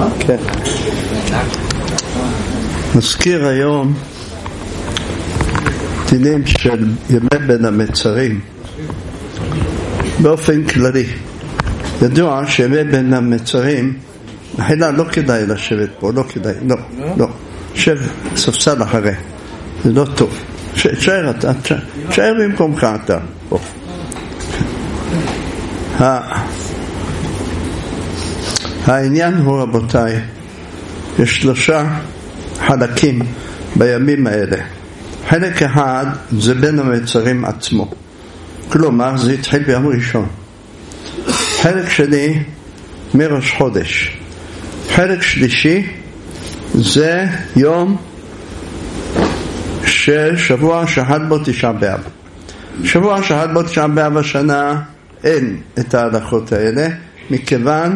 כן. נזכיר היום דינים של ימי בין המצרים באופן כללי. ידוע שימי בין המצרים, מחילה, לא כדאי לשבת פה, לא כדאי, לא. שב ספסל אחרי, זה לא טוב. תשאר אתה, תשאר במקומך אתה. העניין הוא, רבותיי, יש 3 חלקים בימים האלה. חלק אחד זה בין המצרים עצמו, כלומר זה התחיל ביום ראשון. חלק שני מראש חודש. חלק שלישי זה יום שבוע שחל בו תשעה באב. שבוע שחל בו תשעה באב השנה אין את ההלכות האלה, מכיוון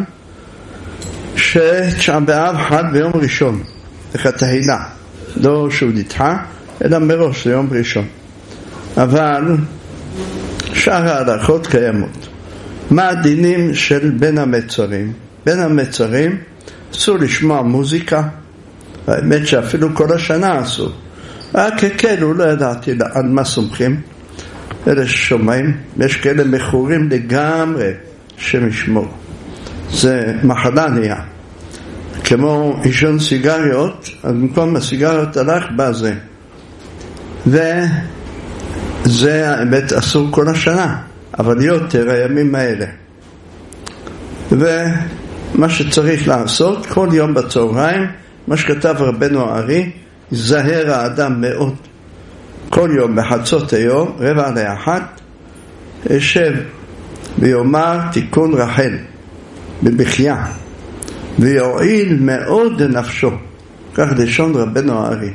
שתשעה באב חל ביום ראשון, לכתחילה, לא שהוא נדחה, אלא מראש ליום ראשון. אבל שאר ההלכות קיימות. מה הדינים של בין המצרים? בין המצרים אסור לשמוע מוזיקה, האמת שאפילו כל השנה אסור. ככאלו לא ידעתי על מה סומכים, אלה ששומעים, יש כאלה מכורים לגמרי שמשמור. זה מחלה נהיה. כמו עישון סיגריות, אז במקום הסיגריות הלך בזה. וזה האמת אסור כל השנה, אבל יותר הימים האלה. ומה שצריך לעשות, כל יום בצהריים, מה שכתב רבנו הארי, זהר האדם מאוד. כל יום בחצות היום, 12:45, ישב ויאמר תיקון רחל בבכייה, ויועיל מאוד לנפשו. כך לשון רבנו הארי.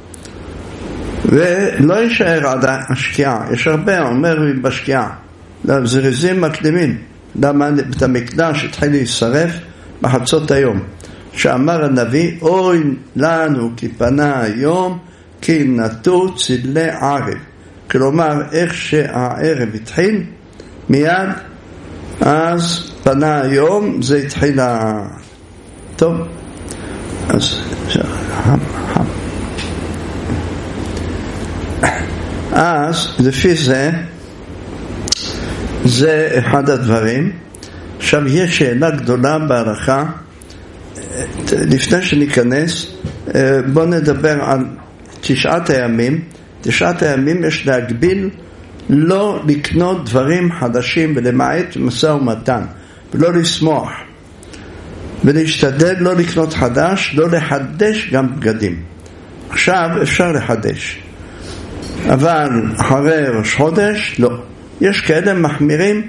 ולא יישאר עד השקיעה. יש הרבה אומר בשקיעה, זריזים מקדימים. למה את המקדש התחיל להישרף בחצות היום, שאמר הנביא, אוי לנו כי פנה היום כי נטו צילי ערב. כלומר, איך שהערב התחיל מיד, אז פנה היום, זה התחיל טוב. אז לפי זה אחד הדברים. עכשיו יש שאלה גדולה בהלכה, לפני שניכנס בוא נדבר על 9 הימים. 9 הימים יש להגביל, לא לקנות דברים חדשים ולמעט משא ומתן, ולא לשמוח, ולהשתדל לא לקנות חדש, לא לחדש גם בגדים. עכשיו אפשר לחדש, אבל אחרי ראש חודש לא. יש כאלה מחמירים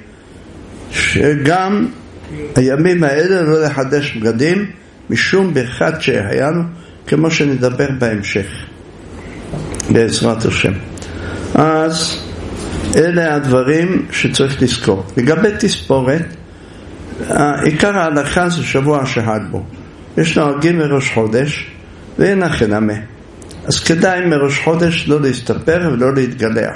שגם הימים האלה לא לחדש בגדים משום ברכת שהיינו, כמו שנדבר בהמשך בעזרת השם. אז אלה הדברים שצריך לזכור. לגבי תספורת, עיקר ההלכה זה שבוע שחל בו. יש נוהגים מראש חודש ואין החינמה, אז כדאי מראש חודש לא להסתפר ולא להתגלח.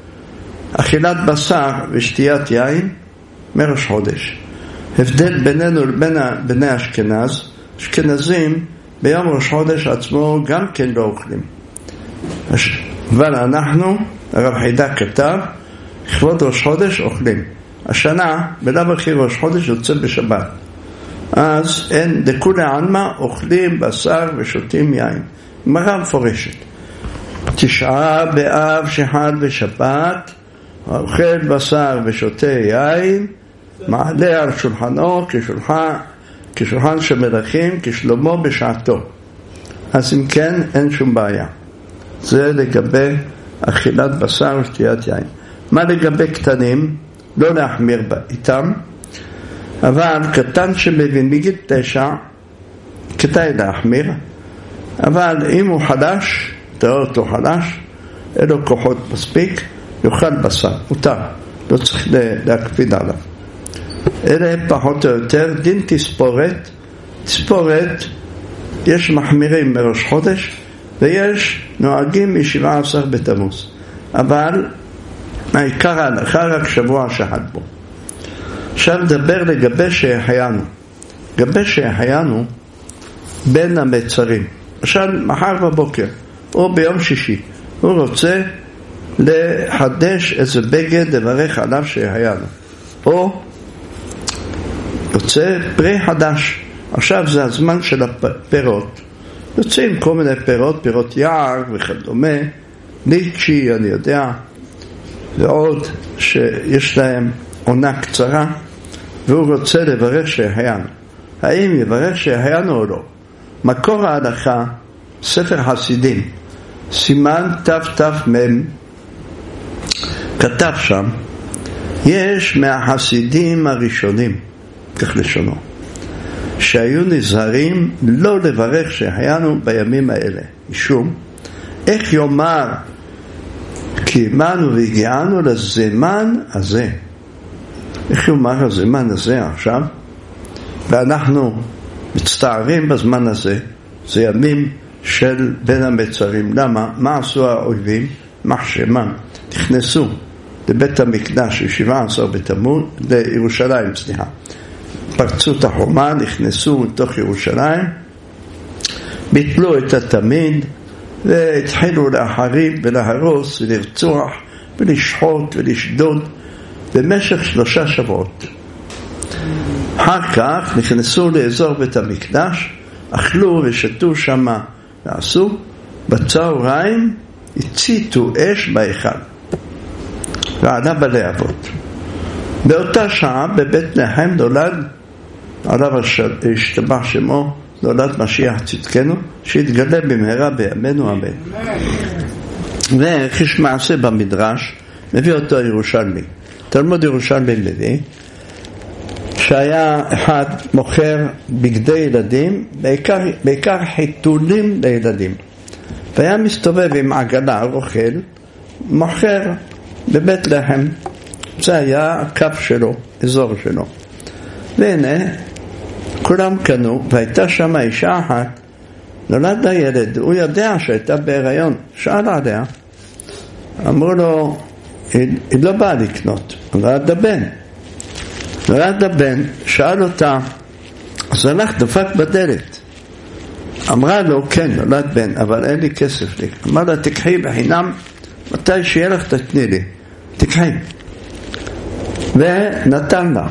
אכילת בשר ושתיית יין מראש חודש. הבדל בינינו לבין בני אשכנז, אשכנזים ביום ראש חודש עצמו גם כן לא אוכלים, אבל אנחנו, הרב חידה כתב, לכבוד ראש חודש אוכלים. השנה בלב הכי ראש חודש יוצא בשבת, אז אין לכולי עלמא אוכלים בשר ושותים יין. גמרא מפורשת, 9 באב שחל בשבת, אוכל בשר ושותה יין, מעלה על שולחנו כשולחן של מלכים, כשלמה בשעתו. אז אם כן אין שום בעיה. זה לגבי אכילת בשר ושתיית יין. מה לגבי קטנים? לא להחמיר איתם, אבל קטן שמבין מגיל 9 כדאי להחמיר. אבל אם הוא חדש, תראה אותו חדש, אין לו כוחות מספיק, יאכל בשר, מותר, לא צריך להקפיד עליו. אלה פחות או יותר דין תספורת. תספורת יש מחמירים מראש חודש ויש נוהגים מ17 בתמוז, אבל העיקר ההלכה רק שבוע שחל בו. עכשיו נדבר לגבי שהחיינו. לגבי שהחיינו, בין המצרים. למשל, מחר בבוקר, או ביום שישי, הוא רוצה לחדש איזה בגד לברך עליו שהיה לו. או יוצא פרי חדש. עכשיו זה הזמן של הפירות. יוצאים כל מיני פירות, פירות יער וכדומה, ליצ'י, אני יודע, ועוד שיש להם עונה קצרה, והוא רוצה לברך שהחיינו. האם יברך שהחיינו או לא? מקור ההלכה, ספר חסידים, סימן תתמ, כתב שם, יש מהחסידים הראשונים, כך לשונו, שהיו נזהרים לא לברך שהחיינו בימים האלה. משום, איך יאמר כי אמנו והגיענו לזמן הזה? איך יאמר הזמן הזה עכשיו? ואנחנו מצטערים בזמן הזה, זה ימים של בין המצרים. למה? מה עשו האויבים? מחשמן, נכנסו לבית המקדש 17 בתמוז, לירושלים, סליחה. פרצו את החומה, נכנסו לתוך ירושלים, ביטלו את התמיד, והתחילו להחריב ולהרוס ולרצוח ולשחוט ולשדוד במשך 3 שבועות. אחר כך נכנסו לאזור בית המקדש, אכלו ושתו שמה ועשו, בצהריים הציתו אש בהיכל ועלה בלהבות. באותה שעה בבית לחם נולד, עליו השתבח שמו, נולד משיח צדקנו, שיתגלה במהרה בימינו אמן. וכש מעשה במדרש מביא אותו ירושלמי, תלמוד ירושלמי מביא שהיה אחד מוכר בגדי ילדים, בעיקר חיתולים לילדים, והיה מסתובב עם עגלה, רוכל, מוכר בבית לחם. זה היה הקו שלו, אזור שלו. והנה כולם קנו, והייתה שם אישה אחת, נולד לה ילד, הוא יודע שהייתה בהיריון, שאל עליה, אמרו לו, היא לא באה לקנות, נולד הבן, שאל אותה, אז הלך דפק בדלת, אמרה לו, כן, נולד בן, אבל אין לי כסף לי. אמר לה, תקחי בחינם, מתי שיהיה לך תתני לי, תקחי. ונתן לה.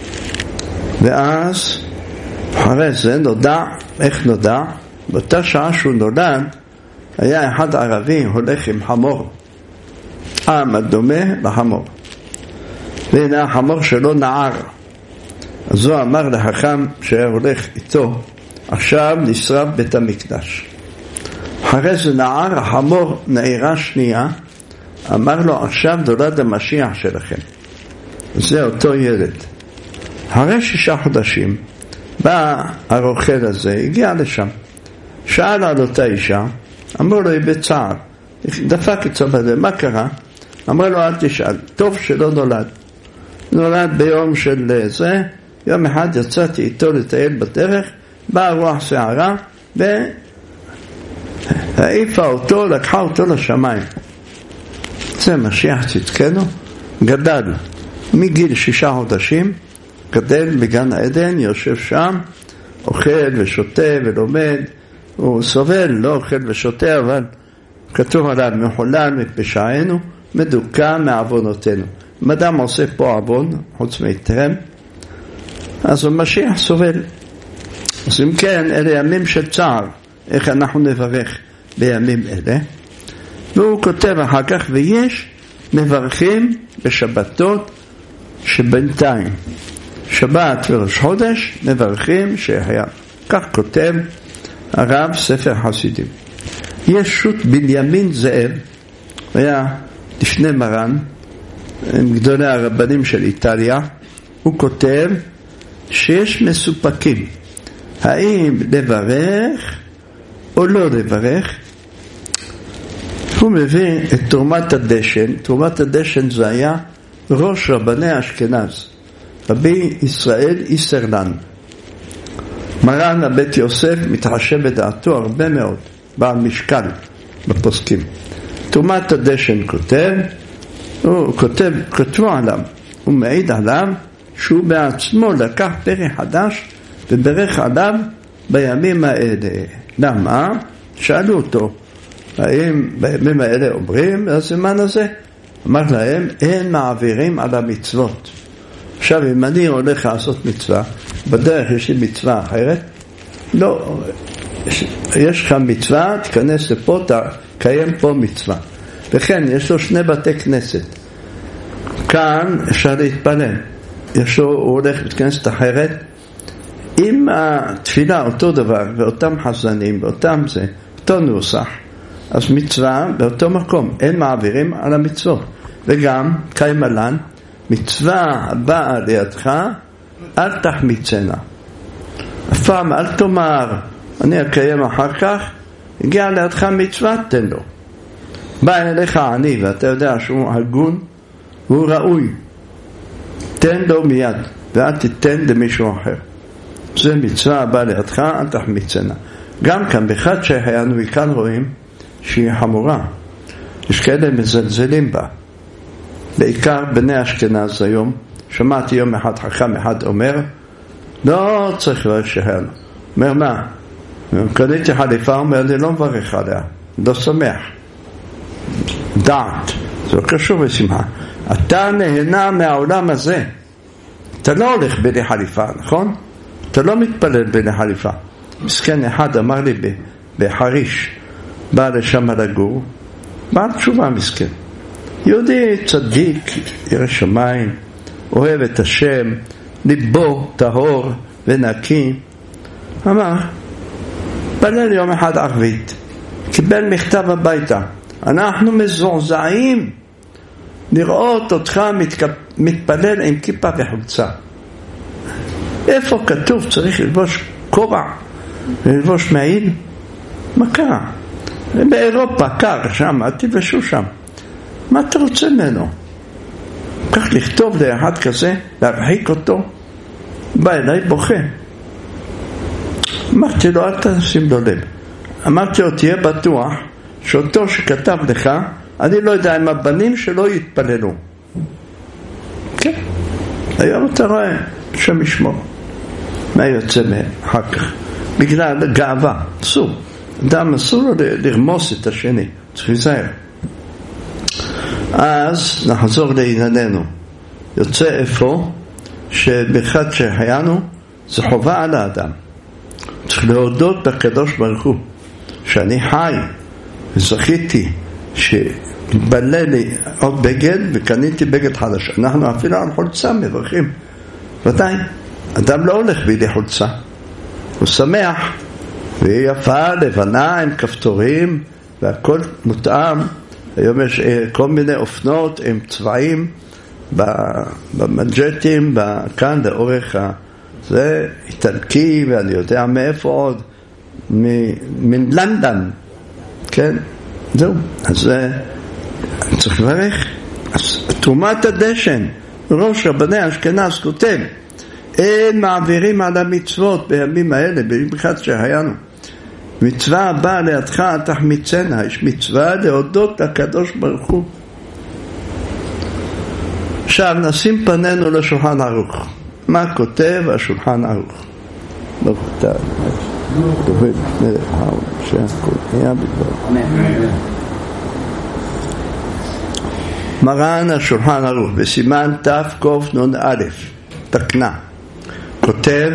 ואז אחרי זה נודע, איך נודע? באותה שעה שהוא נולד, היה אחד ערבי הולך עם חמור, עם הדומה לחמור, והנה החמור שלו נער. אז הוא אמר לחכם שהיה הולך איתו, עכשיו נשרף בית המקדש. אחרי זה נער, החמור נעירה שנייה, אמר לו, עכשיו נולד המשיח שלכם. זה אותו ילד. אחרי 6 חודשים בא הרוכל הזה, הגיע לשם, שאל על אותה אישה, אמרו לו, היא בצער, דפק את סבבה, מה קרה? אמר לו, אל תשאל, טוב שלא נולד ביום של זה. יום אחד יצאתי איתו לטייל בדרך, באה רוח שערה והעיפה אותו, לקחה אותו לשמיים. זה משיח צדקנו, גדל מגיל 6 חודשים, גדל בגן העדן, יושב שם, אוכל ושותה ולומד. הוא סובל, לא אוכל ושותה, אבל כתוב עליו, מחולל מפשענו, מדוכא מעוונותינו. אם אדם עושה פה עוון, חוץ מיתרם, אז המשיח סובל. אז אם כן, אלה ימים של צער, איך אנחנו נברך בימים אלה. והוא כותב אחר כך, ויש מברכים בשבתות שבינתיים, שבת וראש חודש, מברכים שהחיה. כך כותב הרב ספר חסידים. יש שו"ת בנימין זאב, היה לפני מרן, עם גדולי הרבנים של איטליה, הוא כותב שיש מסופקים, האם לברך או לא לברך. הוא מביא את תרומת הדשן. תרומת הדשן זה היה ראש רבני אשכנז, רבי ישראל איסרלן. מרן הבית יוסף מתחשב בדעתו הרבה מאוד, בעל משקל בפוסקים. תרומת הדשן כתבו עליו, הוא מעיד עליו שהוא בעצמו לקח פרי חדש וברך עליו בימים האלה. למה? שאלו אותו, האם בימים האלה אומרים בזמן הזה? אמר להם, אין מעבירים על המצוות. עכשיו, אם אני הולך לעשות מצווה, בדרך יש לי מצווה אחרת, לא, יש לך מצווה, תיכנס לפה, תקיים פה מצווה. וכן, יש לו 2 בתי כנסת. כאן אפשר להתפלל. הוא הולך להתכנסת אחרת. אם התפילה אותו דבר, ואותם חזנים, ואותם זה, אותו נוסח, אז מצווה באותו מקום. אין מעבירים על המצוות. וגם, קיימלן, מצווה הבאה לידך, אל תחמיצנה. אף פעם אל תאמר, אני אקיים אחר כך, הגיע לידך מצווה, תן לו. בא אליך עני, ואתה יודע שהוא הגון, הוא ראוי. תן לו מיד, ואל תיתן למישהו אחר. זה מצווה הבאה לידך, אל תחמיצנה. גם כאן, בחד שהיינו כאן רואים שהיא חמורה. יש כאלה מזלזלים בה. בעיקר בני אשכנז היום, שמעתי יום אחד חכם אחד אומר, לא צריך לברך שהיינו. אומר מה? קניתי חליפה, אומר, אני לא מברך עליה, לא שמח. דעת, זה לא קשור בשמחה. אתה נהנה מהעולם הזה. אתה לא הולך בלי חליפה, נכון? אתה לא מתפלל בלי חליפה. מסכן אחד אמר לי בחריש, בא לשם לגור, בא תשובה מסכן. יהודי צדיק, ירא שמיים, אוהב את השם, ליבו טהור ונקי. אמר, פלל יום אחד ערבית, קיבל מכתב הביתה, אנחנו מזועזעים לראות אותך מתפלל עם כיפה וחולצה. איפה כתוב צריך ללבוש כובע וללבוש מעיל? מה קרה? באירופה קר שם, תלבשו שם. מה אתה רוצה ממנו? כך לכתוב לאחד כזה, להרחיק אותו, בא אליי בוכה. אמרתי לו, אל תשים לו לב. אמרתי לו, תהיה בטוח שאותו שכתב לך, אני לא יודע אם הבנים שלו יתפללו. כן. היום אתה רואה שם ישמור. מה יוצא אחר כך? בגלל גאווה. אסור. אדם אסור לו לרמוס את השני. צריך להיזהר. אז נחזור לענייננו. יוצא איפה שבחד שהיינו זה חובה על האדם. צריך להודות בקדוש ברוך הוא שאני חי וזכיתי שבלה לי עוד בגד וקניתי בגד חדש. אנחנו אפילו על חולצה מברכים. ודאי, אדם לא הולך בלי חולצה. הוא שמח והיא יפה, לבנה עם כפתורים והכל מותאם. היום יש כל מיני אופנות עם צבעים במנג'טים, כאן לאורך זה איטלקי ואני יודע מאיפה עוד, מלנדן, כן? זהו. אז צריך לברך. אז תרומת הדשן, ראש רבני אשכנז כותב, אין מעבירים על המצוות בימים האלה, במיוחד שהיינו. מצווה הבאה לידך תחמיצנה, יש מצווה להודות לקדוש ברוך הוא. עכשיו נשים פנינו לשולחן ערוך. מה כותב השולחן ערוך? לא כותב. דובד מלך העולם שהכל היה בדבר. מרן השולחן ערוך בסימן תקנ"א תקנה כותב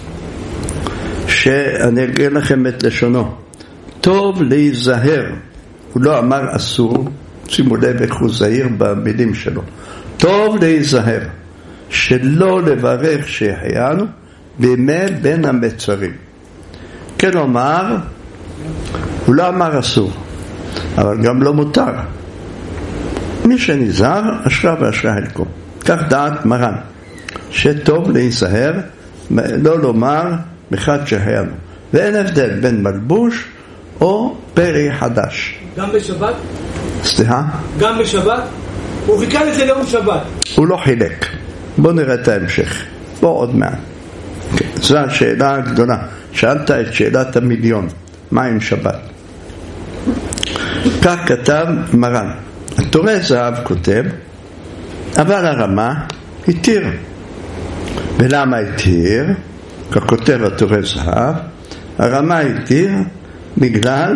שאני אגיד לכם את לשונו, טוב להיזהר. הוא לא אמר אסור, שימו לב איך הוא זהיר במילים שלו. טוב להיזהר שלא לברך שהחיינו בימי בין המצרים. כלומר, הוא לא אמר אסור, אבל גם לא מותר. מי שנזהר, אשרה ואשרה חלקו. כך דעת מרן, שטוב להיזהר, לא לומר מחד שהחיינו. ואין הבדל בין מלבוש או פרי חדש. גם בשבת? סליחה? גם בשבת? הוא חיכה לזה ליום שבת. הוא לא חילק. בואו נראה את ההמשך. בואו עוד מעט. זו השאלה הגדולה. שאלת את שאלת המיליון. מה עם שבת? כך כתב מרן. התורה זהב כותב, אבל הרמה התיר. ולמה התיר? כך כותב התורה זהב, הרמה התיר בגלל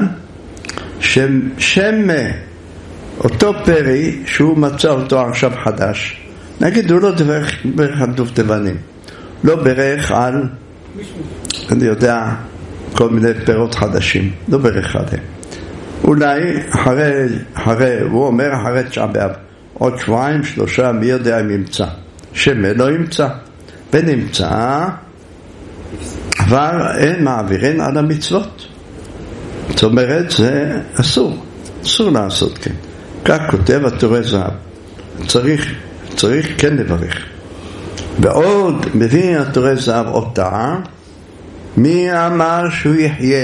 שם אותו פרי שהוא מצא אותו עכשיו חדש, נגיד הוא לא ברך על דובדבנים, לא ברך על, אני יודע, כל מיני פירות חדשים, לא ברך עליהם. אולי אחרי, הוא אומר אחרי תשעה באב, עוד שבועיים, שלושה, מי יודע אם ימצא. שמה לא ימצא. ונמצא, אבל אין מעבירים על המצוות. זאת אומרת, זה אסור לעשות כן. כך כותב התורה זהב. צריך כן לברך. ועוד מביא התורה זהב אותה, מי אמר שהוא יחיה?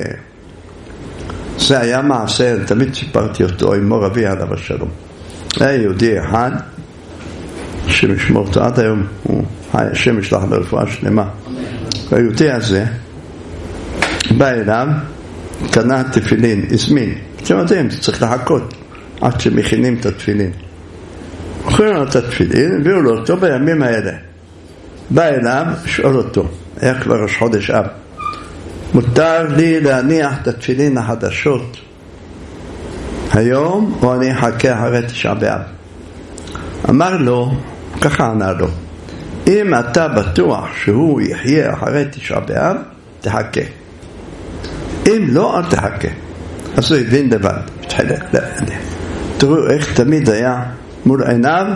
זה היה מעשה, תמיד סיפרתי אותו עם מור אבי עליו השלום. היה יהודי אחד שמשמור אותו עד היום, השם ישלח לרפואה שלמה. היהודי הזה בא אליו, קנה תפילין, הזמין. אתם יודעים, צריך לחכות עד שמכינים את התפילין. אוכלים לו את התפילין, הביאו לו אותו בימים האלה. בא אליו, שואל אותו, היה כבר ראש חודש אב, מותר לי להניח את התפילין החדשות היום או אני אחכה אחרי תשעה באב? אמר לו, ככה ענה לו, אם אתה בטוח שהוא יחיה אחרי תשעה באב, תחכה. אם לא, אל תחכה. אז הוא הבין לבד. תראו איך תמיד היה מול עיניו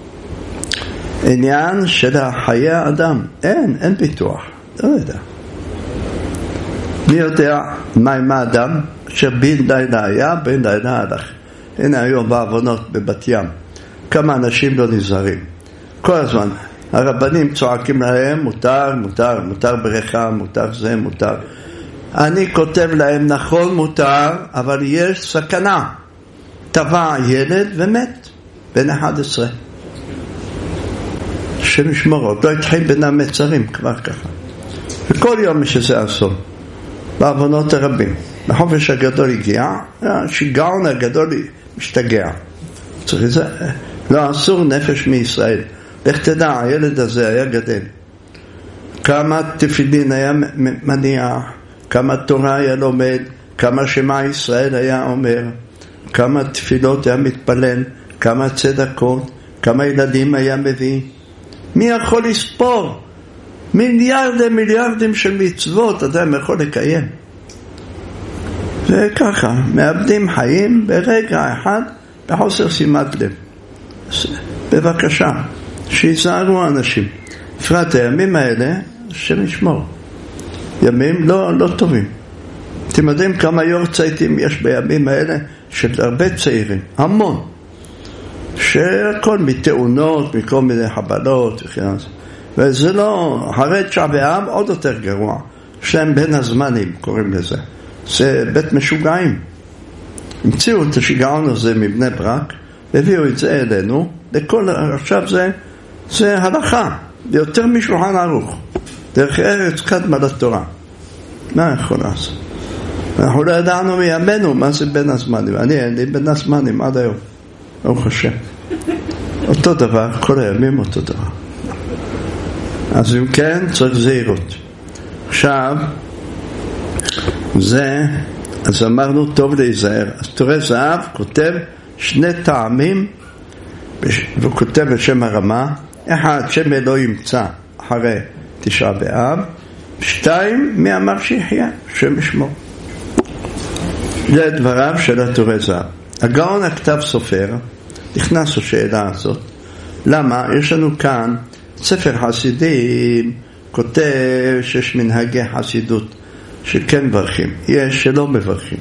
עניין של חיי האדם. אין ביטוח. לא יודע. מי יודע מה עם האדם שבין לילה היה, בין לילה הלך. הנה היום בעוונות בבת ים. כמה אנשים לא נזהרים. כל הזמן. הרבנים צועקים להם, מותר בריכה, מותר זה, מותר. אני כותב להם, נכון מותר, אבל יש סכנה. טבע ילד ומת, בן 11. שמשמור, עוד לא התחיל בין המצרים, כבר ככה. וכל יום יש איזה אסון. בעוונות הרבים. החופש הגדול הגיע, השיגעון הגדול משתגע. צריך זה, לא אסור נפש מישראל. איך תדע, הילד הזה היה גדל. כמה תפילין היה מניח, כמה תורה היה לומד, כמה שמע ישראל היה אומר, כמה תפילות היה מתפלל, כמה צדקות, כמה ילדים היה מביא. מי יכול לספור? מיליארדים של מצוות אדם יכול לקיים. וככה, מאבדים חיים ברגע אחד בחוסר שימת לב. בבקשה, שיזהרו האנשים. בפרט הימים האלה, שנשמור. ימים לא טובים. אתם יודעים כמה יורצייטים יש בימים האלה של הרבה צעירים, המון. שהכל מתאונות, מכל מיני חבלות וכן. וזה לא, אחרי תשעה באב עוד יותר גרוע. שהם בין הזמנים, קוראים לזה. זה בית משוגעים. המציאו את השיגעון הזה מבני ברק, והביאו את זה אלינו, עכשיו זה הלכה, יותר משולחן ערוך, דרך ארץ קדמה לתורה. מה יכול לעשות? אנחנו לא ידענו מימינו מה זה בין הזמנים. אין לי בין הזמנים עד היום, ברוך השם. אותו דבר, כל הימים אותו דבר. אז אם כן, צריך זהירות. עכשיו, אז אמרנו טוב להיזהר. אז תורה זהב כותב שני טעמים, והוא כותב בשם הרמה, אחד, שם לא ימצא אחרי תשעה באב, 2, מי אמר שיחיה, שם ישמור. זה דבריו של התורה זהב. הגאון הכתב סופר, נכנס לשאלה הזאת, למה? יש לנו כאן ספר חסידים, כותב שיש מנהגי חסידות שכן מברכים, יש שלא מברכים.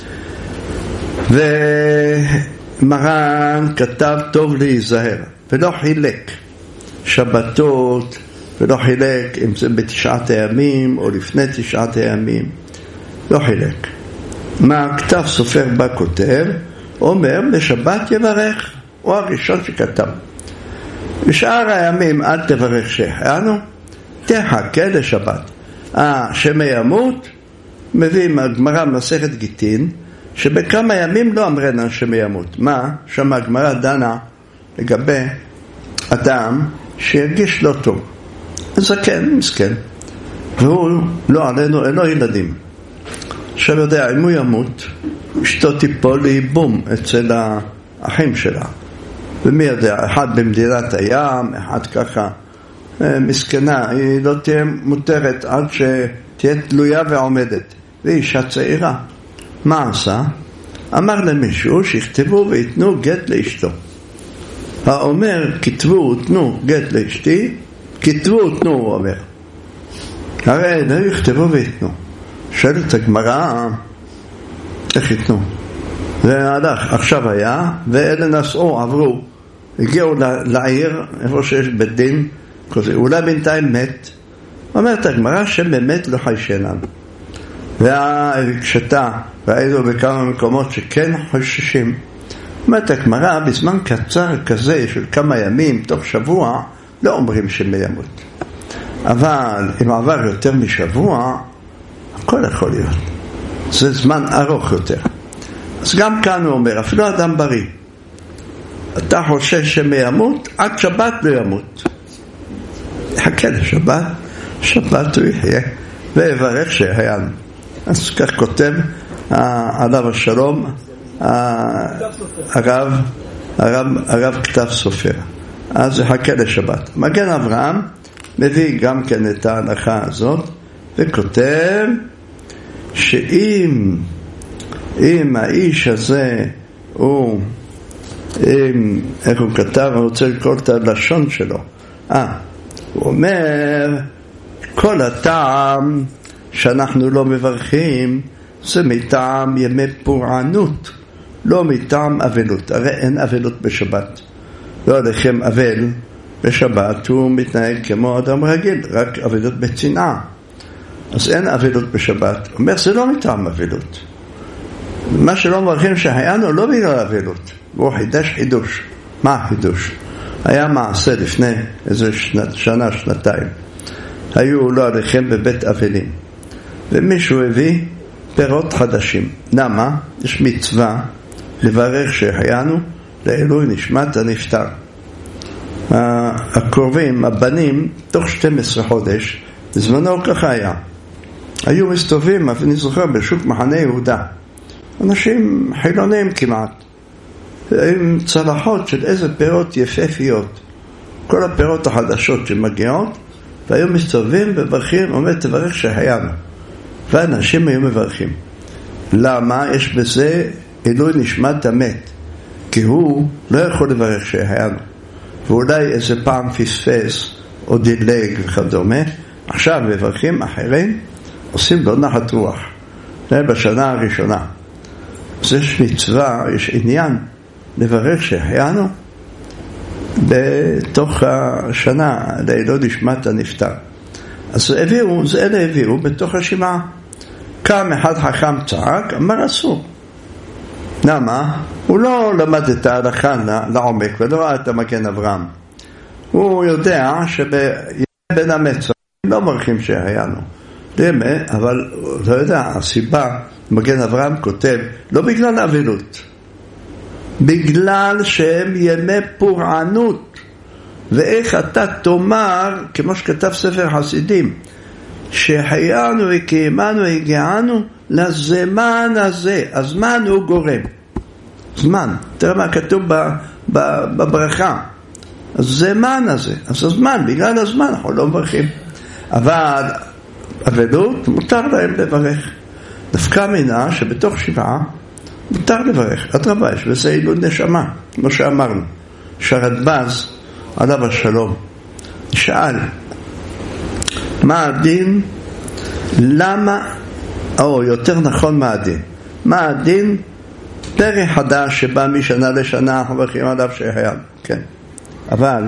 ומרן כתב טוב להיזהר, ולא חילק שבתות, ולא חילק אם זה בתשעת הימים או לפני תשעת הימים, לא חילק. מה הכתב סופר בה כותב? אומר בשבת יברך, הוא הראשון שכתב. בשאר הימים אל תברך שהחיינו, תחכה לשבת. שמא ימות, מביאים הגמרא מסכת גיטין, שבכמה ימים לא אמרנה שמא ימות. מה? שם הגמרא דנה לגבי אדם שירגיש לא טוב. זקן, מסכן, והוא לא עלינו, אין לו ילדים. עכשיו יודע, אם הוא ימות, אשתו תיפול לאיבום אצל האחים שלה. ומי יודע, אחד במדינת הים, אחד ככה, מסכנה, היא לא תהיה מותרת עד שתהיה תלויה ועומדת. והיא אישה צעירה. מה עשה? אמר למישהו שיכתבו ויתנו גט לאשתו. האומר, כתבו ותנו גט לאשתי, כתבו ותנו, הוא אומר. הרי לא יכתבו ויתנו. שואלת הגמרא, איך יתנו? והלך, עכשיו היה, ואלה נסעו, עברו, הגיעו לעיר, איפה שיש בית דין, אולי בינתיים מת. אומרת הגמרא שבאמת לא חיישנן. והקשתה, ראינו בכמה מקומות שכן חוששים. אומרת הגמרא, בזמן קצר כזה של כמה ימים, תוך שבוע, לא אומרים שמיימות. אבל אם עבר יותר משבוע, הכל יכול להיות. זה זמן ארוך יותר. אז גם כאן הוא אומר, אפילו אדם בריא, אתה חושש שמיימות, עד שבת לא ימות. יחכה לשבת, שבת הוא יחיה, ויברך שהיינו. אז כך כותב עליו השלום, הרב כתב סופר. אז יחכה לשבת. מגן אברהם מביא גם כן את ההנחה הזאת, וכותב שאם האיש הזה הוא, איך הוא כתב, אני רוצה לקרוא את הלשון שלו. הוא אומר, כל הטעם שאנחנו לא מברכים זה מטעם ימי פורענות, לא מטעם אבלות. הרי אין אבלות בשבת. לא עליכם אבל בשבת, הוא מתנהג כמו אדם רגיל, רק אבלות בצנעה. אז אין אבלות בשבת. הוא אומר, זה לא מטעם אבלות. מה שלא מברכים שהיינו לא בגלל אבלות. והוא חידש חידוש. מה החידוש? היה מעשה לפני איזה שנה, שנתיים. היו לא עליכם בבית אבלים. ומישהו הביא פירות חדשים. למה? יש מצווה לברך שהיינו לעילוי נשמת הנפטר. הקרובים, הבנים, תוך 12 חודש, בזמנו ככה היה. היו מסתובבים, אני זוכר, בשוק מחנה יהודה. אנשים חילונים כמעט. עם צלחות של איזה פירות יפהפיות. כל הפירות החדשות שמגיעות, והיו מסתובבים וברכים, אומר, תברך שהיינו. ואנשים היו מברכים. למה? יש בזה עילוי נשמת המת. כי הוא לא יכול לברך שהיינו. ואולי איזה פעם פספס או דילג וכדומה. עכשיו מברכים אחרים, עושים לו נחת רוח. זה בשנה הראשונה. אז יש מצווה, יש עניין לברך שהיינו בתוך השנה, לעילוי נשמת הנפטר. אז אלה הביאו בתוך השמעה. קם אחד חכם צעק, אמר אסור. למה? הוא לא למד את ההלכה לעומק ולא ראה את המגן אברהם. הוא יודע שבין המצרים לא מברכים שהיינו. אבל לא יודע, הסיבה, מגן אברהם כותב, לא בגלל אבלות, בגלל שהם ימי פורענות. ואיך אתה תאמר, כמו שכתב ספר חסידים, שהיינו וקיימנו והגיענו לזמן הזה. הזמן הוא גורם. זמן. תראה מה כתוב בברכה. הזמן הזה. אז הזמן, בגלל הזמן אנחנו לא מברכים. אבל אבלות מותר להם לברך. דווקא מינה שבתוך שבעה מותר לברך. אדרבה, יש וזה עילוי נשמה, כמו שאמרנו. שהרדב"ז עליו השלום שאל, מה הדין? למה, או יותר נכון מה הדין? מה הדין? פרק חדש שבא משנה לשנה, אנחנו מברכים עליו שהיינו, כן. אבל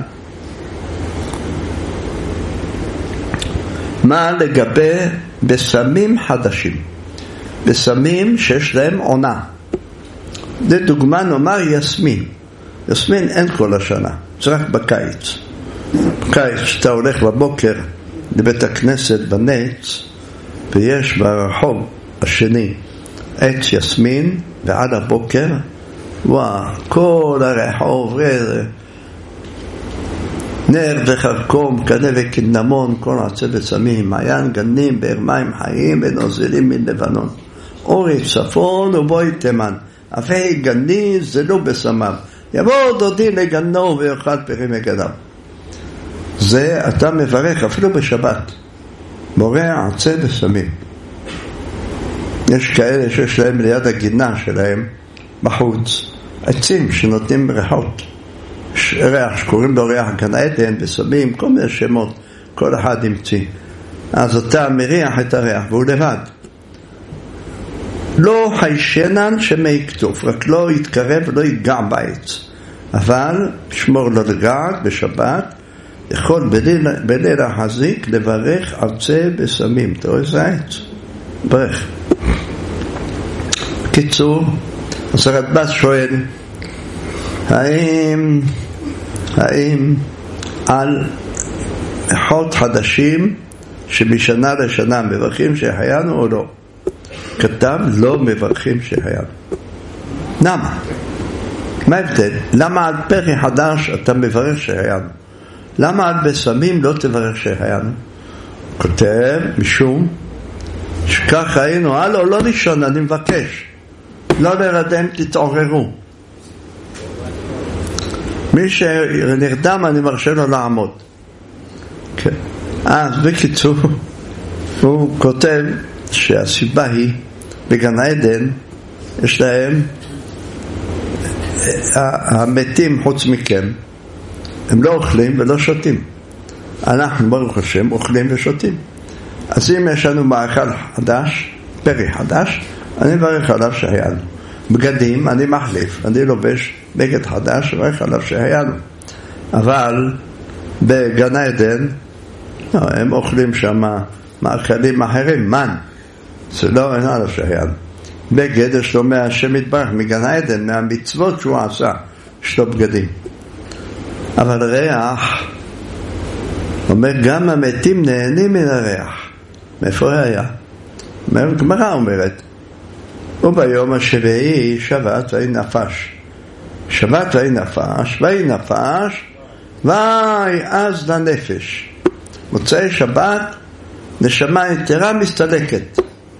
מה לגבי בסמים חדשים? בסמים שיש להם עונה. לדוגמה נאמר יסמין. יסמין אין כל השנה, זה רק בקיץ. בקיץ שאתה הולך בבוקר לבית הכנסת בנץ, ויש ברחוב השני עץ יסמין, ועד הבוקר כל הרחוב נר וחרקום, קנה וקנמון, כל הצוות סמים, מעיין, גנים, באר מים חיים ונוזלים מלבנון. אורי צפון ובואי תימן. אבי גני זה לא בסמיו. יבוא דודי לגנו ויאכל פרי מגדיו. זה אתה מברך אפילו בשבת. בורא עצי ושמים. יש כאלה שיש להם ליד הגינה שלהם בחוץ עצים שנותנים ריחות, ריח שקוראים לו ריח גן עדן ושמים כל מיני שמות, כל אחד ימציא. אז אתה מריח את הריח והוא לבד. לא חיישנן שמי כתוב, רק לא יתקרב ולא ייגע בעץ, אבל שמור לו לגעת בשבת. יכול בליל החזיק לברך עצי ושמים. אתה רואה איזה עץ? ברך. קיצור, אז הרדב"ז שואל, האם על חוד חדשים שמשנה לשנה מברכים שהחיינו או לא? כתב לא מברכים שהחיינו. למה? מה ההבדל? למה על פרי חדש אתה מברך שהחיינו? למה על בשמים לא תברך שהחיינו? כותב משום שכך היינו, הלו לא לישון, אני מבקש לא לרדם, תתעוררו. מי שנרדם אני מרשה לו לעמוד. כן. אז בקיצור הוא כותב שהסיבה היא בגן עדן יש להם המתים חוץ מכם הם לא אוכלים ולא שותים. אנחנו ברוך השם אוכלים ושותים. אז אם יש לנו מאכל חדש, פרי חדש, אני מברך עליו שהיינו. בגדים אני מחליף, אני לובש בגד חדש, מברך עליו שהיינו. אבל בגן עדן לא, הם אוכלים שם מאכלים אחרים, מן, זה לא אין עליו שהיינו. בגד יש לו מהשם יתברך מגן עדן, מהמצוות שהוא עשה, יש לו בגדים. אבל ריח, אומר גם המתים נהנים מן הריח. מאיפה היה? גמרא אומרת, וביום השביעי שבת ויהי נפש. שבת ויהי נפש, ויהי נפש, ויעז לנפש. מוצאי שבת, נשמה יתרה מסתלקת.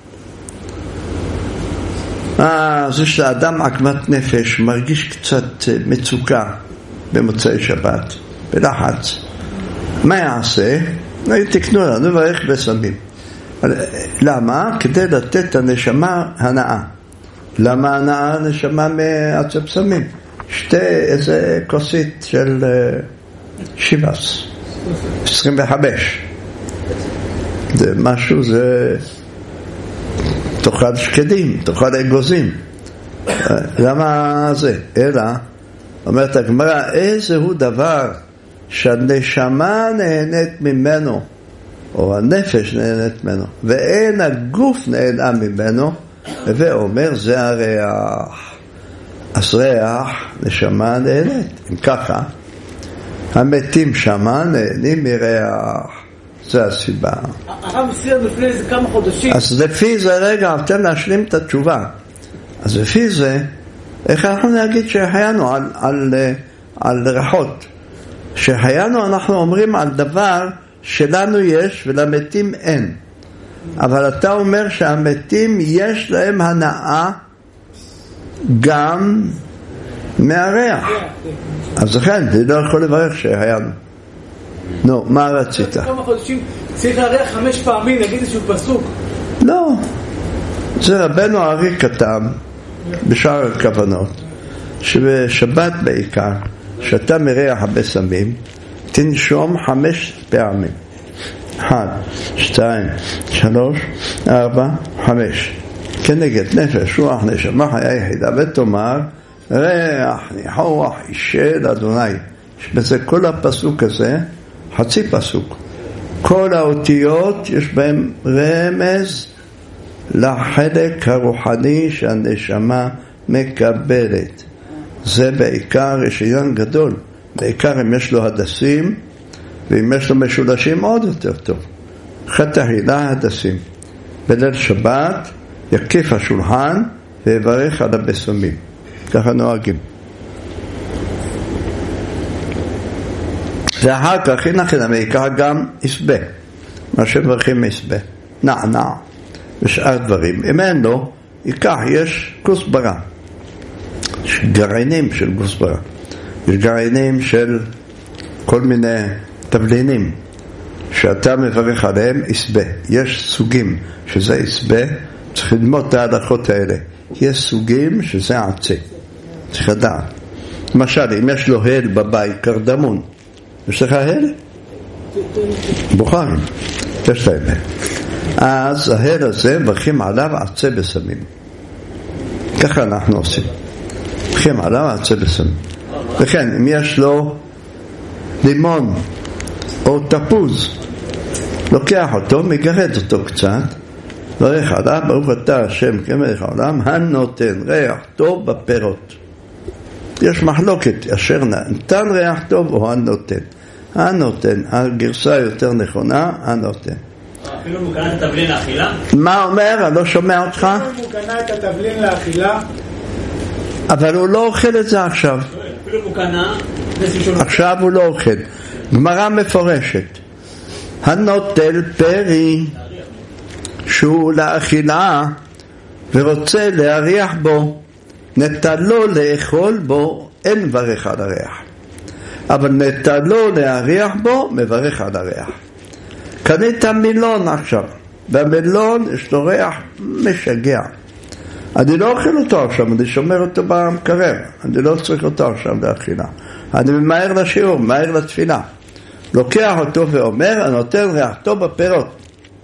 אז יש לאדם עקמת נפש, מרגיש קצת מצוקה במוצאי שבת, בלחץ. מה יעשה? תקנו לנו וברך בשמים. למה? כדי לתת הנשמה הנאה. למה הנאה? נשמה מעצי בשמים. שתי איזה כוסית של שיבס 25. זה משהו, זה תאכל שקדים, תאכל אגוזים. למה זה? אלא אומרת הגמרא, איזה הוא דבר שהנשמה נהנית ממנו או הנפש נהנית ממנו ואין הגוף נהנה ממנו, ואומר זה הריח. אז ריח נשמה נהנית. אם ככה המתים שמה נהנים מריח, זה הסיבה. הרב סיר לפני איזה כמה חודשים. אז לפי זה, רגע, אתם להשלים את התשובה. אז לפי זה איך אנחנו נגיד שהחיינו על ריחות? שהחיינו אנחנו אומרים על דבר שלנו יש ולמתים אין. אבל אתה אומר שהמתים יש להם הנאה גם מהריח. אז לכן זה לא יכול לברך שהחיינו. נו, מה רצית? כמה חודשים צריך להריח 5 פעמים, נגיד איזשהו פסוק. לא, זה רבנו הארי כתב בשאר הכוונות שבשבת בעיקר שאתה מריח הבשמים תנשום 5 פעמים. 1, 2, 3, 4, 5 כנגד נפש רוח נשמה חיה יחידה, ותאמר ריח ניחוח אישל אדוני. שבזה כל הפסוק הזה חצי פסוק, כל האותיות יש בהם רמז לחלק הרוחני שהנשמה מקבלת. זה בעיקר יש עניין גדול, בעיקר אם יש לו הדסים, ואם יש לו משולשים עוד יותר טוב. חטא הילה הדסים. בליל שבת יקיף השולחן ויברך על הבשמים. ככה נוהגים. ואחר כך הנה בעיקר גם יסבה, מה שמברכים יסבה, נענע ושאר דברים. אם אין לו, ייקח, יש כוסברה, יש גרעינים של כוסברה, יש גרעינים של כל מיני תבלינים שאתה מברך עליהם יסבה. יש סוגים שזה יסבה, צריך ללמוד את ההלכות האלה. יש סוגים שזה עצה, צריך לדעת. למשל, אם יש לו הל בבית, קרדמון, יש לך הל? בוחרים, יש להם הל. אז ההל הזה מברכים עליו עצה בסמים. ככה אנחנו עושים, מברכים עליו עצה בסמים. וכן, אם יש לו לימון או תפוז, לוקח אותו, מגרד אותו קצת, ברך עליו, ברוך אתה השם כמלך העולם, הנותן ריח טוב בפירות. יש מחלוקת, אשר נתן ריח טוב או הנותן. הנותן, הגרסה יותר נכונה, הנותן. אפילו הוא קנה את התבלין לאכילה? מה אומר? אני לא שומע אותך. אפילו הוא קנה את התבלין לאכילה? אבל הוא לא אוכל את זה עכשיו. אפילו הוא קנה... עכשיו הוא לא אוכל. גמרא מפורשת. הנוטל פרי שהוא לאכילה ורוצה להריח בו, נטלו לאכול בו, אין מברך על הריח. אבל נטלו להריח בו, מברך על הריח. קנית מילון עכשיו, והמילון יש לו ריח משגע. אני לא אוכל אותו עכשיו, אני שומר אותו במקרר, אני לא צריך אותו עכשיו לאכילה. אני ממהר לשיעור, ממהר לתפילה. לוקח אותו ואומר, אני נותן ריח טוב בפירות.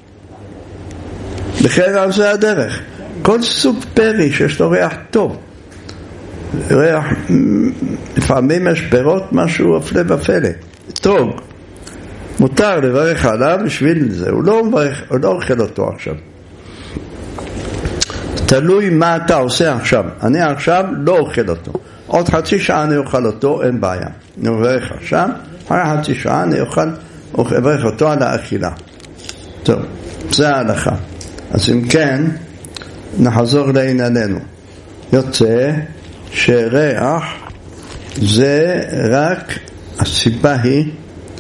בכלל זה הדרך. כל סוג פרי שיש לו ריח טוב, ריח, לפעמים יש פירות משהו אפלה בפלא, טוב, מותר לברך עליו בשביל זה. הוא לא מברך, הוא לא אוכל אותו עכשיו. תלוי מה אתה עושה עכשיו. אני עכשיו לא אוכל אותו, עוד חצי שעה אני אוכל אותו, אין בעיה. אני מברך עכשיו, אחרי חצי שעה אני אברך אותו על האכילה. טוב, זה ההלכה. אז אם כן, נחזור לענייננו. יוצא שריח זה רק הסיבה היא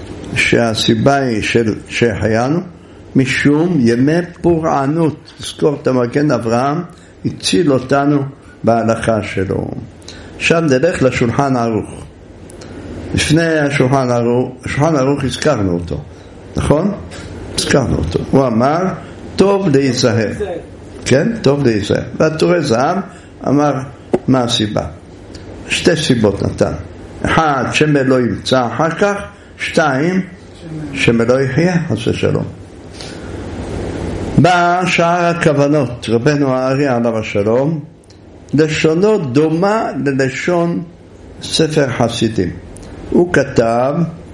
של שהחיינו משום ימי פורענות. תזכור את המגן אברהם, הציל אותנו בהלכה שלו. עכשיו נלך לשולחן ערוך. לפני השולחן ערוך הזכרנו אותו, נכון? הזכרנו אותו. הוא אמר טוב להיזהר, כן? טוב להיזהר. והתורה זהב אמר מה הסיבה. שתי סיבות נתן. אחד, שמא לא ימצא אחר כך. שתיים, שמא לא יחיה, עושה שלום. בא שער הכוונות, רבנו הארי עליו השלום, לשונו דומה ללשון ספר חסידים. הוא כתב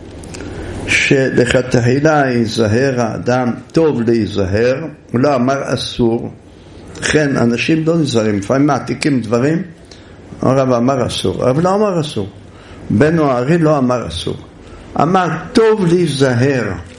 שלכתחילה ייזהר האדם, טוב להיזהר, הוא לא אמר אסור. לכן אנשים לא נזהרים, לפעמים מעתיקים דברים, הרב אמר אסור, אבל לא אמר אסור. בנו הארי לא אמר אסור, אמר טוב להיזהר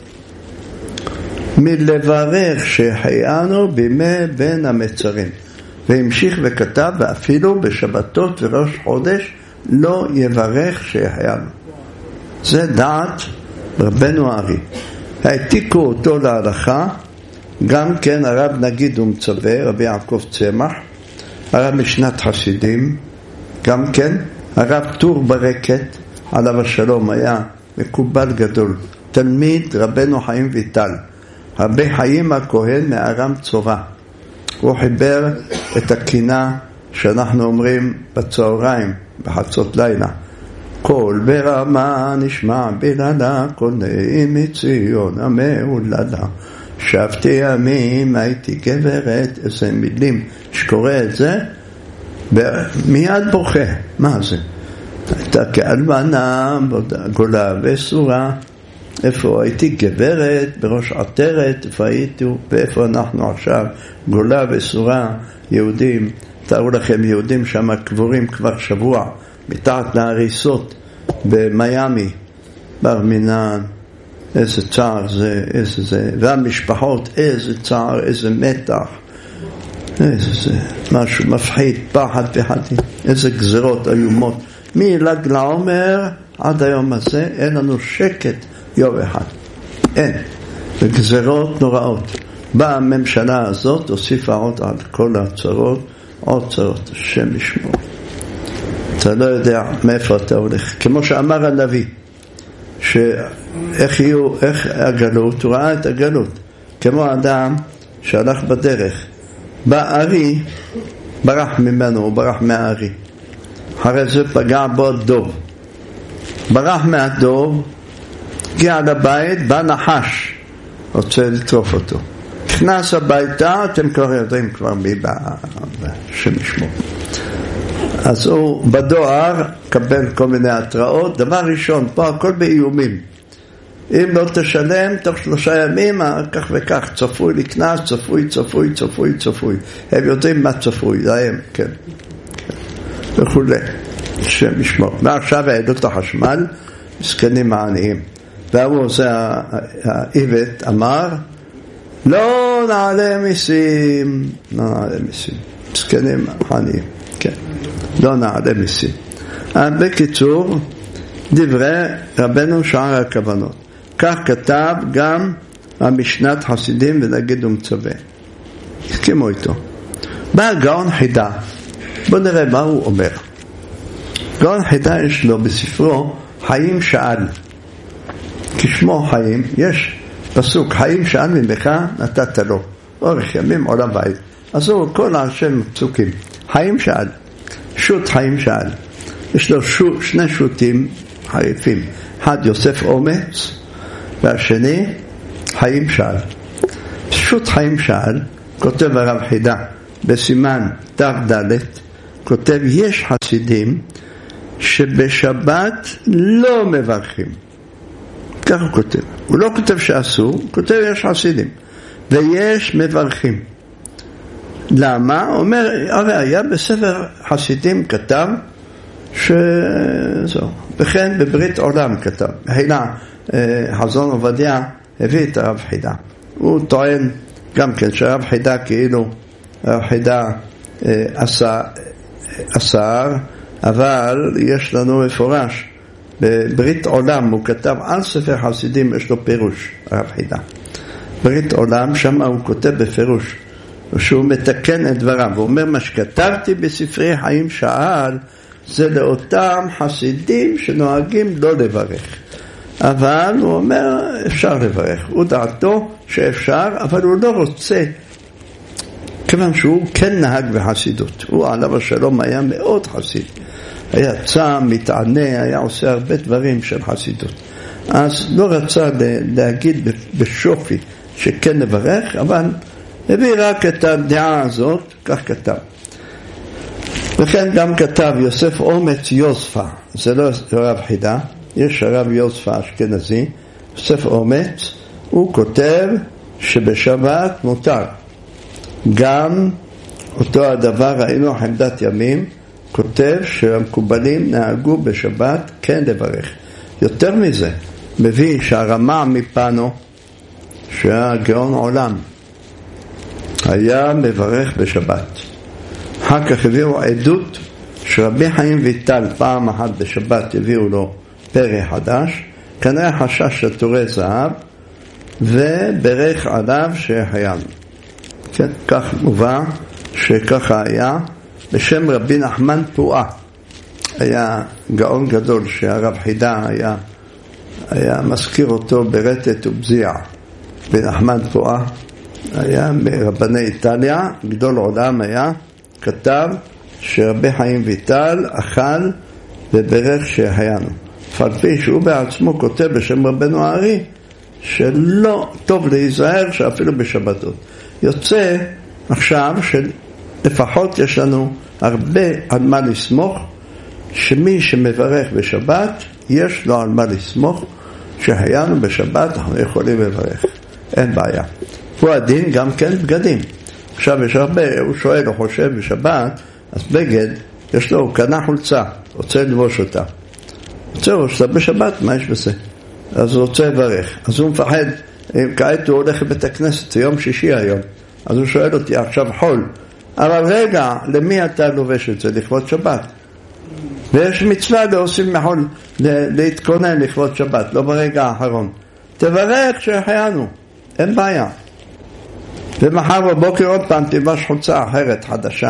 מלברך שהחיינו בימי בין המצרים. והמשיך וכתב, ואפילו בשבתות וראש חודש לא יברך שהחיינו. זה דעת רבנו הארי. העתיקו אותו להלכה גם כן הרב נגיד ומצווה, רבי יעקב צמח, הרב משנת חסידים, גם כן הרב טור ברקת עליו השלום, היה מקובל גדול, תלמיד רבנו חיים ויטל, רבי חיים הכהן מארם צורה. הוא חיבר את הקינה שאנחנו אומרים בצהריים בחצות לילה, כל ברמה נשמע בלעלה, כל נעים מציון המעוללה, שבתי ימים הייתי גברת. איזה מילים שקורא את זה מיד בוכה. מה זה? הייתה כאלמנה גולה וסורה. איפה הייתי גברת? בראש עטרת. איפה הייתי? ואיפה אנחנו עכשיו? גולה וסורה. יהודים, תארו לכם, יהודים שם קבורים כבר שבוע מתחת להריסות במיימי, בר מינן. איזה צער זה, איזה זה, והמשפחות, איזה צער, איזה מתח, איזה זה, משהו מפחיד, פחד וחדים, איזה גזרות איומות. מל"ג לעומר עד היום הזה אין לנו שקט יום אחד, אין, וגזרות נוראות. באה הממשלה הזאת, הוסיפה עוד על כל הצרות, עוד צרות, השם ישמור. אתה לא יודע מאיפה אתה הולך. כמו שאמר הנביא, איך הגלות, הוא ראה את הגלות. כמו אדם שהלך בדרך, בארי, ברח ממנו, הוא ברח מהארי. אחרי זה פגע בו דוב. ברח מהדוב, הגיע לבית, בא נחש, רוצה לטרוף אותו. נכנס הביתה, אתם כבר יודעים כבר מי בשם ישמור. אז הוא בדואר קבל כל מיני התראות. דבר ראשון, פה הכל באיומים. אם לא תשלם תוך 3 ימים, כך וכך, צפוי לקנס, צפוי. הם יודעים מה צפוי, להם, כן. וכולי. שם ישמור. ועכשיו העדות החשמל, מסכנים העניים. והוא זה האיבט אמר, לא נעלה מיסים. מסכנים העניים. כן. לא נעלה מיסים. בקיצור, דברי רבנו שער הכוונות. כך כתב גם המשנת חסידים ונגיד ומצווה. הסכימו איתו. בא גאון חידה. בואו נראה מה הוא אומר. גאון חידה יש לו בספרו חיים שאל. כשמו חיים, יש פסוק חיים שאל ממך נתת לו. אורך ימים עולם בית. אז הוא כל השם פסוקים. חיים שאל. שוט חיים שאל. יש לו 2 שוטים חריפים. אחד יוסף אומץ, והשני חיים שאל. שוט חיים שאל, כותב הרב חידה בסימן ד', כותב יש חסידים שבשבת לא מברכים. כך הוא כותב. הוא לא כותב שאסור, הוא כותב יש חסידים ויש מברכים. למה? הוא אומר, הרי היה בספר חסידים כתב שזהו. וכן בברית עולם כתב. הנה חזון עובדיה הביא את הרב חידה. הוא טוען גם כן שהרב חידה כאילו הרב חידה אסר, אבל יש לנו מפורש בברית עולם הוא כתב על ספר חסידים, יש לו פירוש הרב חידה. ברית עולם שם הוא כותב בפירוש שהוא מתקן את דבריו. הוא אומר מה שכתבתי בספרי חיים שאל זה לאותם חסידים שנוהגים לא לברך, אבל הוא אומר אפשר לברך. הוא דעתו שאפשר, אבל הוא לא רוצה, כיוון שהוא כן נהג בחסידות. הוא עליו השלום היה מאוד חסיד, היה צם, מתענה, היה עושה הרבה דברים של חסידות. אז לא רצה להגיד בשופי שכן לברך, אבל הביא רק את הדעה הזאת, כך כתב. וכן גם כתב יוסף אומץ יוספה, זה לא הרב חידה, יש הרב יוספה אשכנזי, יוסף אומץ, הוא כותב שבשבת מותר. גם אותו הדבר ראינו חמדת ימים, כותב שהמקובלים נהגו בשבת כן לברך. יותר מזה, מביא שהרמה מפנו, שהגאון עולם, היה מברך בשבת. אחר כך הביאו עדות שרבי חיים ויטל פעם אחת בשבת הביאו לו פרא חדש, כנראה חשש שתורי זהב, וברך עליו שהחיינו. כן, כך מובא שככה היה. בשם רבי נחמן פועה, היה גאון גדול שהרב חידה היה מזכיר אותו ברטט ובזיע. רבי נחמן פועה היה מרבני איטליה, גדול עולם היה, כתב שרבי חיים ויטל אכל וברך שהחיינו. פלפי שהוא בעצמו כותב בשם רבנו הארי שלא טוב להיזהר שאפילו בשבתות. יוצא עכשיו שלפחות יש לנו הרבה על מה לסמוך, שמי שמברך בשבת יש לו על מה לסמוך, שהיינו בשבת אנחנו יכולים לברך, אין בעיה. הוא הדין גם כן בגדים. עכשיו יש הרבה, הוא שואל, הוא חושב בשבת, אז בגד יש לו, הוא קנה חולצה, רוצה לבוש אותה, רוצה לבוש אותה בשבת, מה יש בזה? אז הוא רוצה לברך, אז הוא מפחד, כעת הוא הולך לבית הכנסת, יום שישי היום, אז הוא שואל אותי עכשיו חול, אבל רגע, למי אתה לובש את זה? לכבוד שבת. ויש מצווה להוסיף מחול, להתכונן לכבוד שבת, לא ברגע האחרון. תברך שהחיינו, אין בעיה. ומחר בבוקר עוד פעם תלבש חולצה אחרת חדשה,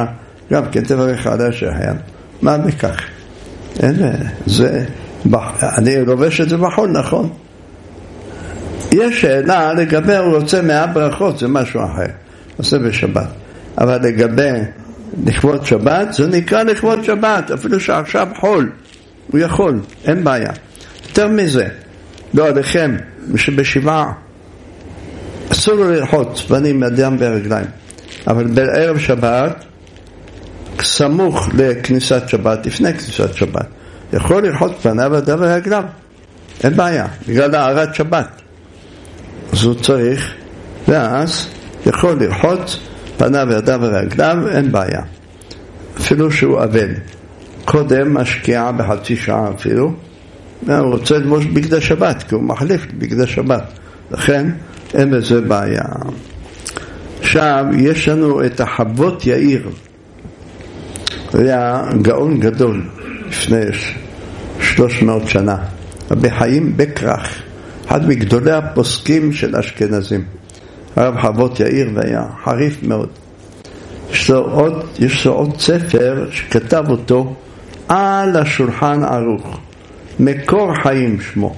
גם כן תברך על שהחיינו. מה בכך? זה, אני לובש את זה בחול, נכון? יש שאלה לגבי הוא רוצה 100 ברכות, זה משהו אחר, עושה בשבת. אבל לגבי לכבוד שבת, זה נקרא לכבוד שבת, אפילו שעכשיו חול, הוא יכול, אין בעיה. יותר מזה, לא עליכם, שבשבעה, אסור לו לרחוץ פנים, ידיים ורגליים. אבל בערב שבת, סמוך לכניסת שבת, לפני כניסת שבת, יכול לרחוץ פניו ידיו ורגליו. אין בעיה, בגלל הערת שבת. אז הוא צריך, ואז יכול לרחוץ פניו ידיו ורגליו, אין בעיה. אפילו שהוא אבל. קודם משקיע בחצי שעה אפילו, הוא רוצה לבוש בגדי שבת, כי הוא מחליף בגדי שבת. לכן אין בזה בעיה. עכשיו יש לנו את החוות יאיר. הוא היה גאון גדול לפני 300 שנה. רבי חיים בקרח, אחד מגדולי הפוסקים של אשכנזים. הרב חוות יאיר, והיה חריף מאוד. יש לו עוד ספר שכתב אותו על השולחן ערוך. מקור חיים שמו.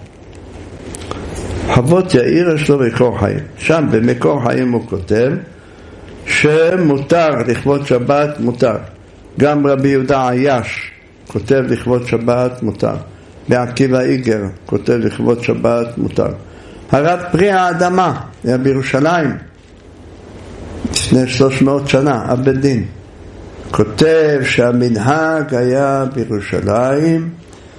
חוות יאיר יש לו מקור חיים. שם במקור חיים הוא כותב שמותר לכבוד שבת, מותר. גם רבי יהודה עייש כותב לכבוד שבת, מותר. בעקיבא איגר כותב לכבוד שבת, מותר. הרב פרי האדמה היה בירושלים לפני 300 שנה, אבן דין, כותב שהמנהג היה בירושלים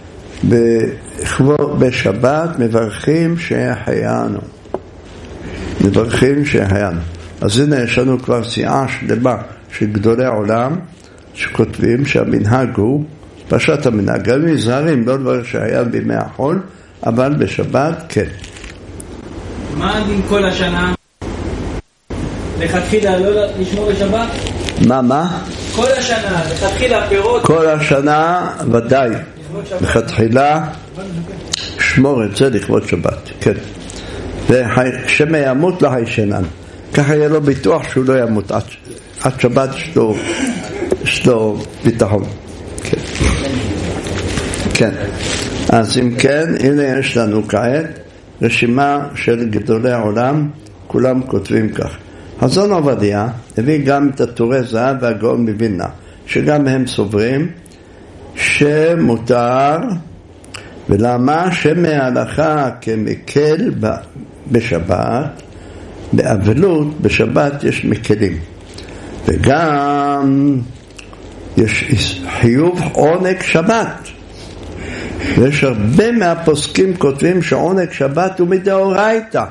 בשבת מברכים שהחיינו, מברכים שהחיינו. אז הנה יש לנו כבר סיעה שלמה של גדולי עולם שכותבים שהמנהג הוא פשט המנהג, גם נזהרים, לא דבר שהיה בימי החול, אבל בשבת כן. מה עם כל השנה? לכתחילה לא לשמור בשבת? מה? כל השנה, לכתחילה פירות? כל השנה ודאי. לכתחילה שמור את זה לכבוד שבת, כן. ושמא ימות לא הישנן. ככה יהיה לו ביטוח שהוא לא ימות. עד שבת יש לו ביטחון. כן. כן. אז אם כן, הנה יש לנו כעת רשימה של גדולי העולם, כולם כותבים כך. חזון עובדיה הביא גם את הטורי זהב והגאון מווילנה, שגם הם סוברים שמותר, ולמה שמהלכה כמקל בשבת, באבלות בשבת יש מקלים, וגם יש חיוב עונג שבת. ויש הרבה מהפוסקים כותבים שעונג שבת הוא מדאורייתא.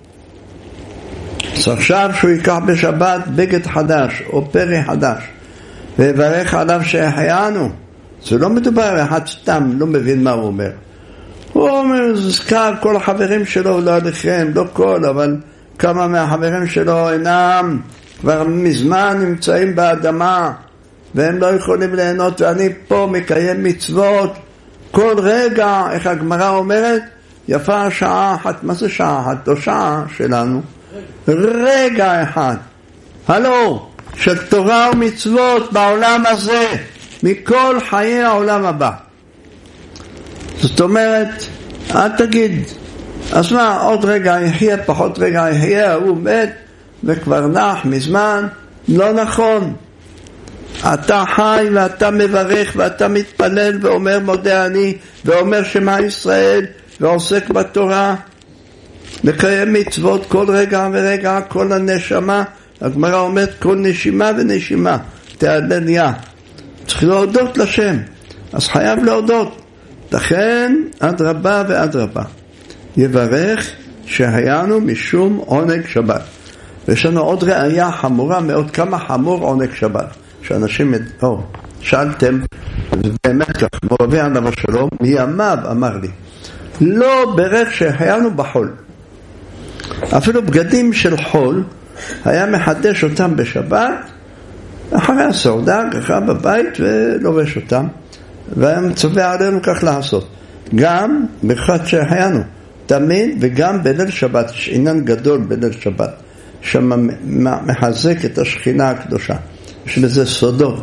אז עכשיו שהוא ייקח בשבת בגד חדש או פרי חדש ויברך עליו שהחיינו, זה לא מדובר אחד סתם, לא מבין מה הוא אומר. הוא אומר, זכר כל החברים שלו, לא עליכם, לא כל, אבל כמה מהחברים שלו אינם, כבר מזמן נמצאים באדמה והם לא יכולים ליהנות, ואני פה מקיים מצוות כל רגע. איך הגמרא אומרת? יפה שעה אחת. מה זה שעה אחת? לא שעה שלנו, רגע אחד, הלו, של תורה ומצוות בעולם הזה מכל חיי העולם הבא. זאת אומרת, אל תגיד אז מה, עוד רגע יחיה, פחות רגע יחיה, הוא מת וכבר נח מזמן. לא נכון. אתה חי ואתה מברך ואתה מתפלל ואומר מודה אני ואומר שמה ישראל ועוסק בתורה, לקיים מצוות כל רגע ורגע, כל הנשמה. הגמרא אומרת כל נשימה ונשימה תהלל יה. צריך להודות לשם, אז חייב להודות. לכן אדרבה ואדרבה יברך שהיינו משום עונג שבת. ויש לנו עוד ראיה חמורה מאוד, כמה חמור עונג שבת, שאנשים שאלתם, ובאמת כך, מורבי עליו השלום מימיו אמר לי, לא ברך שהיינו בחול. אפילו בגדים של חול היה מחדש אותם בשבת אחרי הסעודה, ככה בבית, ולובש אותם, והיה מצווה עלינו כך לעשות. גם ברכת שהיינו תמיד, וגם בליל שבת, יש עניין גדול בליל שבת, שמחזק את השכינה הקדושה. יש לזה סודות.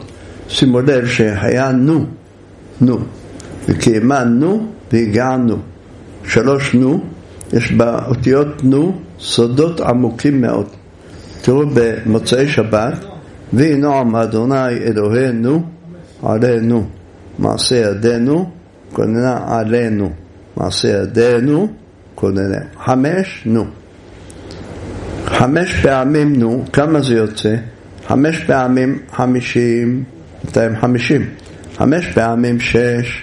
שימו לב שהיה נו, וקיימה נו והגענו. 3 נו, יש באותיות נו סודות עמוקים מאוד. תראו במוצאי שבת, ויהי נועם אדוני אלוהינו עלינו, מעשה ידינו כוננה עלינו, מעשה ידינו כוננה. 5 נו. 5 פעמים נו, כמה זה יוצא? 5 פעמים 50, 250. 5 פעמים 6.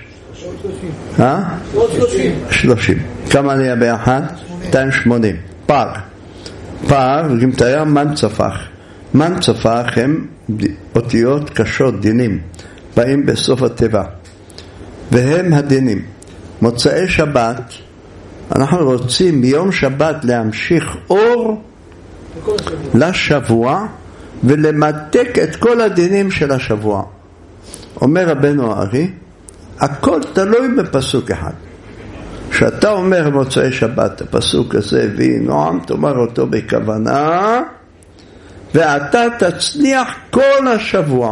30. כמה נהיה ביחד? 280. פער, גמטריה מנצפח. מנצפח הם אותיות קשות, דינים, באים בסוף התיבה. והם הדינים. מוצאי שבת, אנחנו רוצים ביום שבת להמשיך אור לשבוע ולמתק את כל הדינים של השבוע. אומר רבנו הארי, הכל תלוי בפסוק אחד. כשאתה אומר מוצאי שבת, הפסוק הזה, ויהי נועם, תאמר אותו בכוונה, ואתה תצליח כל השבוע.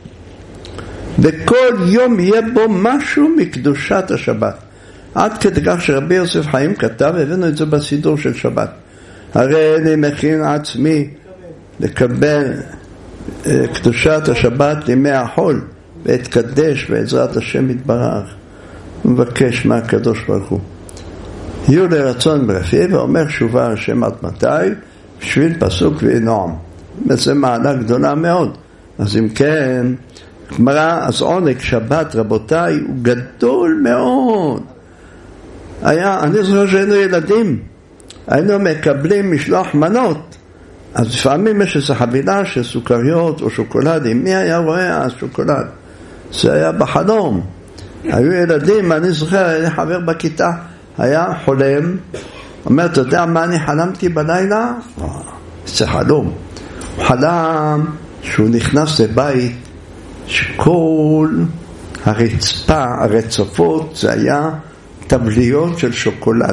וכל יום יהיה בו משהו מקדושת השבת. עד כדי כך שרבי יוסף חיים כתב, הבאנו את זה בסידור של שבת. הרי אני מכין עצמי לקבל קדושת השבת לימי החול, והתקדש בעזרת השם יתברך. הוא מבקש מהקדוש ברוך הוא. יהיו לרצון ברפי, ואומר שובה השם עד מתי, בשביל פסוק ויהי נועם. וזה מעלה גדולה מאוד. אז אם כן, גמרא, אז עונג שבת רבותיי הוא גדול מאוד. אני זוכר שהיינו ילדים, היינו מקבלים משלוח מנות, אז לפעמים יש איזו חבילה של סוכריות או שוקולדים. מי היה רואה השוקולד? זה היה בחלום. היו ילדים, אני זוכר, היה חבר בכיתה, היה חולם, אומר, אתה יודע מה אני חלמתי בלילה? זה חלום. הוא חלם שהוא נכנס לבית שכל הרצפה, הרצפות, זה היה טבליות של שוקולד.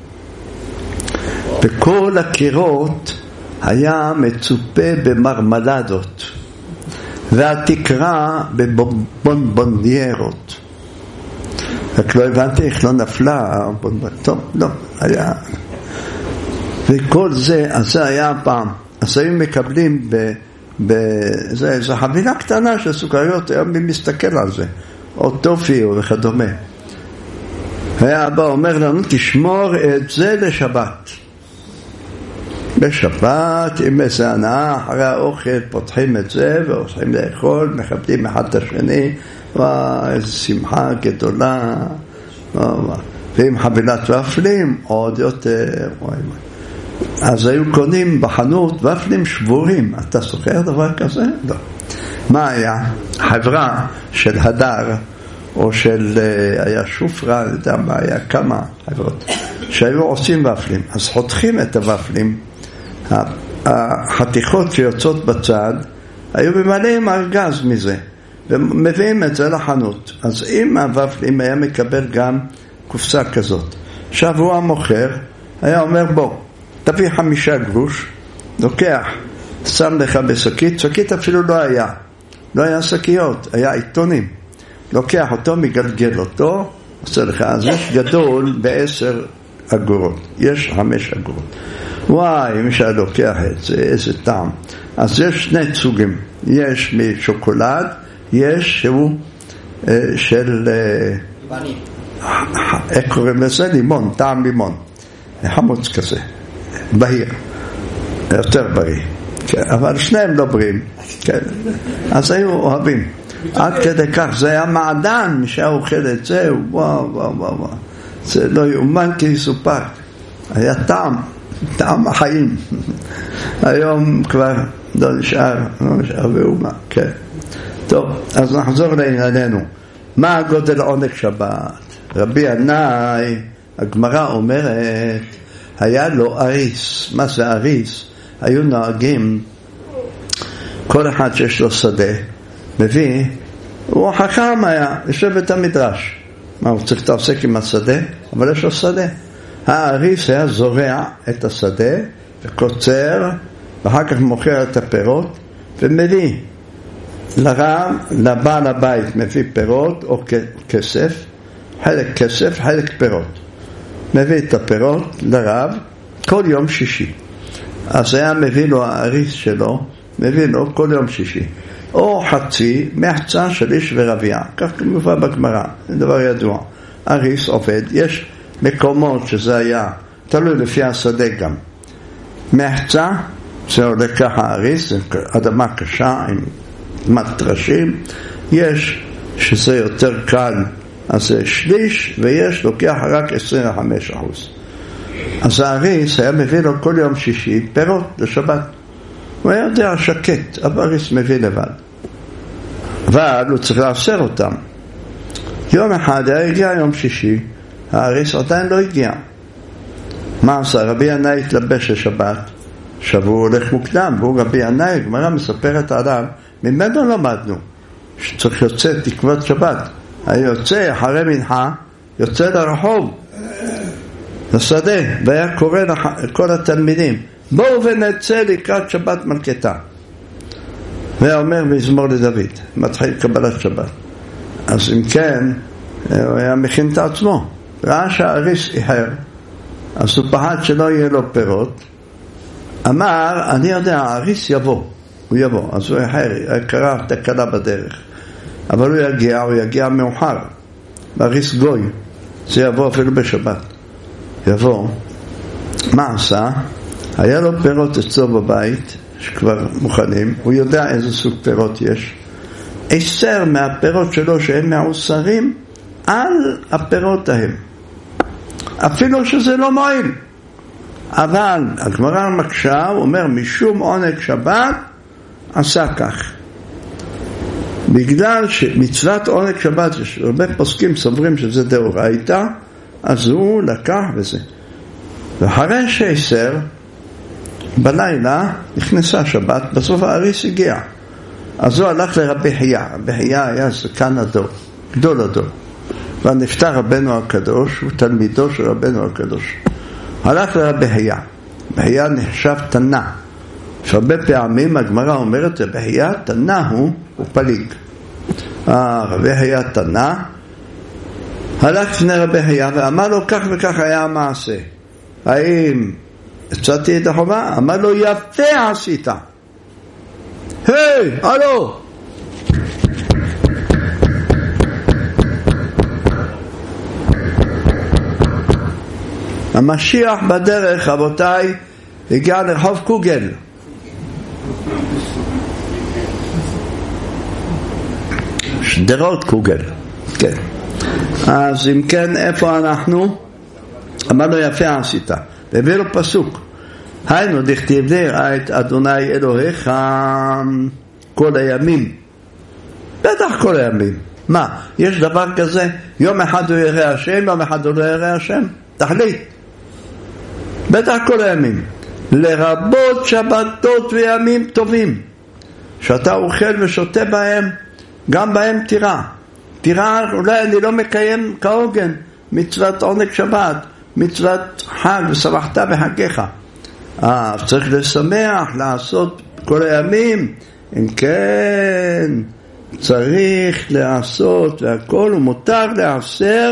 וכל הקירות היה מצופה במרמלדות. והתקרה בבונבוניירות. רק לא הבנתי איך לא נפלה, טוב, לא, היה. וכל זה, אז זה היה פעם. אז היו מקבלים זו חבילה קטנה של סוכריות, היום מי מסתכל על זה, או טופי או וכדומה. והאבא אומר לנו, תשמור את זה לשבת. בשבת, עם איזה הנאה, אחרי האוכל, פותחים את זה והולכים לאכול, מכבדים אחד את השני, איזו שמחה גדולה, ועם חבילת ופלים, עוד יותר. אז היו קונים בחנות ופלים שבורים. אתה זוכר דבר כזה? לא. מה היה? חברה של הדר, או של, היה שופרה, לא יודע מה היה, כמה חברות, שהיו עושים ופלים. אז חותכים את הוופלים, החתיכות שיוצאות בצד, היו במלאים ארגז מזה, ומביאים את זה לחנות. אז אם הוופלים היה מקבל גם קופסה כזאת, עכשיו הוא המוכר, היה אומר, בוא, תביא 5 גרוש, לוקח, שם לך בשקית, שקית אפילו לא היה שקיות, היה עיתונים. לוקח אותו, מגלגל אותו, עושה לך, אז יש גדול ב10 אגורות, יש 5 אגורות. וואי, מי שלוקח את זה, איזה טעם. אז יש 2 סוגים, יש משוקולד, יש שהוא של, איך קוראים לזה? לימון, טעם לימון. חמוץ כזה, בהיר, יותר בריא. כן, אבל שניהם לא בריאים. כן. אז היו אוהבים. עד כדי כך, זה היה מעדן, מי שהיה אוכל את זה, וואו. זה לא יאומן כי יסופק. היה טעם החיים. היום כבר לא נשאר ואומה. כן. טוב, אז נחזור לענייננו. מה הגודל עונג שבת? רבי ינאי, הגמרא אומרת, היה לו אריס. מה זה אריס? היו נוהגים, כל אחד שיש לו שדה, מביא, הוא חכם היה, יושב את המדרש. מה, הוא צריך להתעסק עם השדה? אבל יש לו שדה. האריס היה זורע את השדה, וקוצר, ואחר כך מוכר את הפירות, ומביא. לרב, לבעל הבית מביא פירות או כסף, חלק כסף, חלק פירות. מביא את הפירות לרב כל יום שישי. אז היה מביא לו האריס שלו, מביא לו כל יום שישי. או חצי מחצה של איש ורבייה. כך כמובן בגמרא, זה דבר ידוע. אריס עובד, יש מקומות שזה היה, תלוי לפי השדה גם. מחצה, זה עולה ככה אריס, זה אדמה קשה עם מטרשים. יש שזה יותר קל, אז זה שליש, ויש לוקח רק 25%. אז האריס היה מביא לו כל יום שישי פירות לשבת. הוא היה יודע שקט, אבל האריס מביא לבד. אבל הוא צריך לאסר אותם. יום אחד הגיע יום שישי, האריס עדיין לא הגיע. מה עשה? רבי ינאי התלבש לשבת, שבוע הולך מוקדם, והוא רבי ינאי, הגמרא מספרת עליו, ממנו למדנו, שצריך יוצא תקוות שבת. היה יוצא אחרי מנחה, יוצא לרחוב, לשדה, והיה קורא לכל התלמידים, בואו ונצא לקראת שבת מלכתה. והיה אומר מזמור לדוד, מתחיל קבלת שבת. אז אם כן, הוא היה מכין את עצמו. ראה שהאריס איחר, אז הוא פחד שלא יהיה לו פירות. אמר, אני יודע, האריס יבוא. הוא יבוא. אז הוא איחר, קרה תקלה בדרך. אבל הוא יגיע מאוחר. האריס גוי. זה יבוא אפילו בשבת. יבוא. מה עשה? היה לו פירות אצלו בבית, שכבר מוכנים. הוא יודע איזה סוג פירות יש. אסר מהפירות שלו שהם מעושרים על הפירות ההם. אפילו שזה לא מועיל. אבל הגמרא מקשה, הוא אומר, משום עונג שבת עשה כך. בגלל שמצוות עונג שבת, יש הרבה פוסקים סוברים שזה דאורייתא, אז הוא לקח וזה. ואחרי שאסר, בלילה נכנסה שבת, בסוף האריס הגיע. אז הוא הלך לרבי חייא. רבי חייא היה זקן הדור, גדול הדור. ונפטר רבנו הקדוש, הוא תלמידו של רבנו הקדוש. הלך לרבי חייא. רבי חייא נחשב תנא. שהרבה פעמים הגמרא אומרת, רבי חייא תנא הוא פליג. רבי חייא תנא. הלך לפני רבי חייא ואמר לו, כך וכך היה המעשה. האם הצעתי את החובה? אמר לו, יפה עשית. היי, הלו. המשיח בדרך, רבותיי, הגיע לרחוב קוגל. שדרות קוגל. כן. אז אם כן, איפה אנחנו? אמר לו, יפה עשית. והביא לו פסוק. היינו דכתיב ראה את אדוני אלוהיך כל הימים. בטח כל הימים. מה? יש דבר כזה? יום אחד הוא יראה השם, יום אחד הוא לא יראה השם? תחליט. בטח כל הימים. לרבות שבתות וימים טובים. שאתה אוכל ושותה בהם, גם בהם תירא. תירא, אולי אני לא מקיים כהוגן. מצוות עונג שבת, מצוות חג ושמחת בחגיך. צריך לשמח, לעשות כל הימים. אם כן, צריך לעשות, והכל הוא מותר לעשר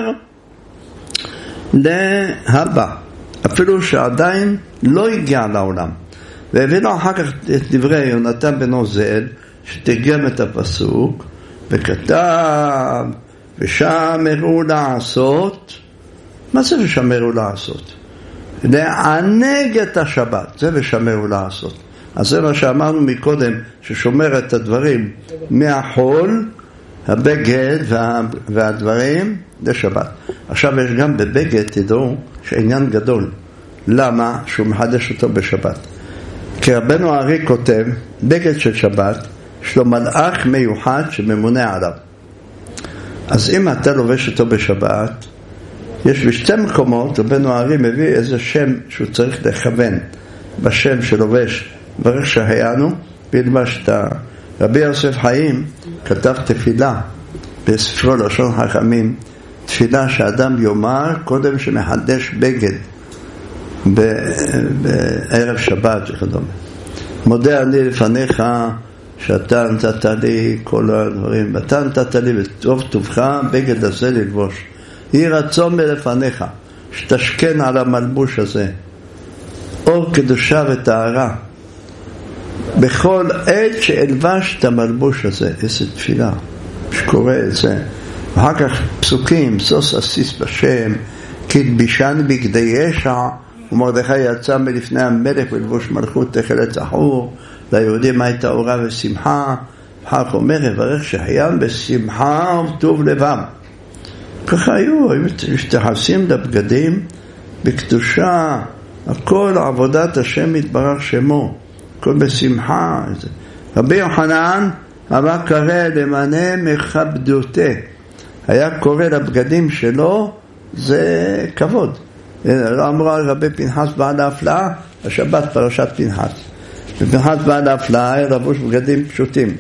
להבא. אפילו שעדיין לא הגיע לעולם. והבאנו אחר כך את דברי יונתן בן עוזיאל, שתרגם את הפסוק, וכתב, ושמרו לעשות. מה זה ושמרו לעשות? לענג את השבת, זה ושמרו לעשות. אז זה מה שאמרנו מקודם, ששומר את הדברים מהחול, הבגד והדברים לשבת. עכשיו יש גם בבגד, תדעו, שעניין גדול. למה? שהוא מחדש אותו בשבת. כי רבנו הארי כותב, בגד של שבת, יש לו מלאך מיוחד שממונה עליו. אז אם אתה לובש אותו בשבת, יש בשתי מקומות, רבנו הארי מביא איזה שם שהוא צריך לכוון בשם שלובש, ברך שהיינו, בלבשת. רבי יוסף חיים כתב תפילה בספרו לשון חכמים, תפילה שאדם יאמר קודם שמחדש בגד בערב שבת וכדומה. מודה אני לפניך שאתה נתת לי כל הדברים, ואתה נתת לי בטוב טובך בגד הזה ללבוש. יהי רצון מלפניך, שתשכן על המלבוש הזה, אור קדושה וטהרה, בכל עת שאלבש את המלבוש הזה. איזה תפילה שקורא את זה. ואחר כך פסוקים, סוס אסיס בשם, כתבישן בגדי ישע, ומרדכי יצא מלפני המלך בלבוש מלכות תכלת זכור, ליהודים הייתה אורה ושמחה. אחר כך אומר, יברך שחיים בשמחה וטוב לבם. ככה היו מתייחסים לבגדים בקדושה, הכל עבודת השם יתברך שמו, הכל בשמחה. רבי יוחנן אמר קרא למענה מכבדותה, היה קורא לבגדים שלו, זה כבוד. לא אמרו על רבי פנחס בעל ההפלאה, השבת פרשת פנחס. ופנחס בעל ההפלאה היה לבוש בגדים פשוטים.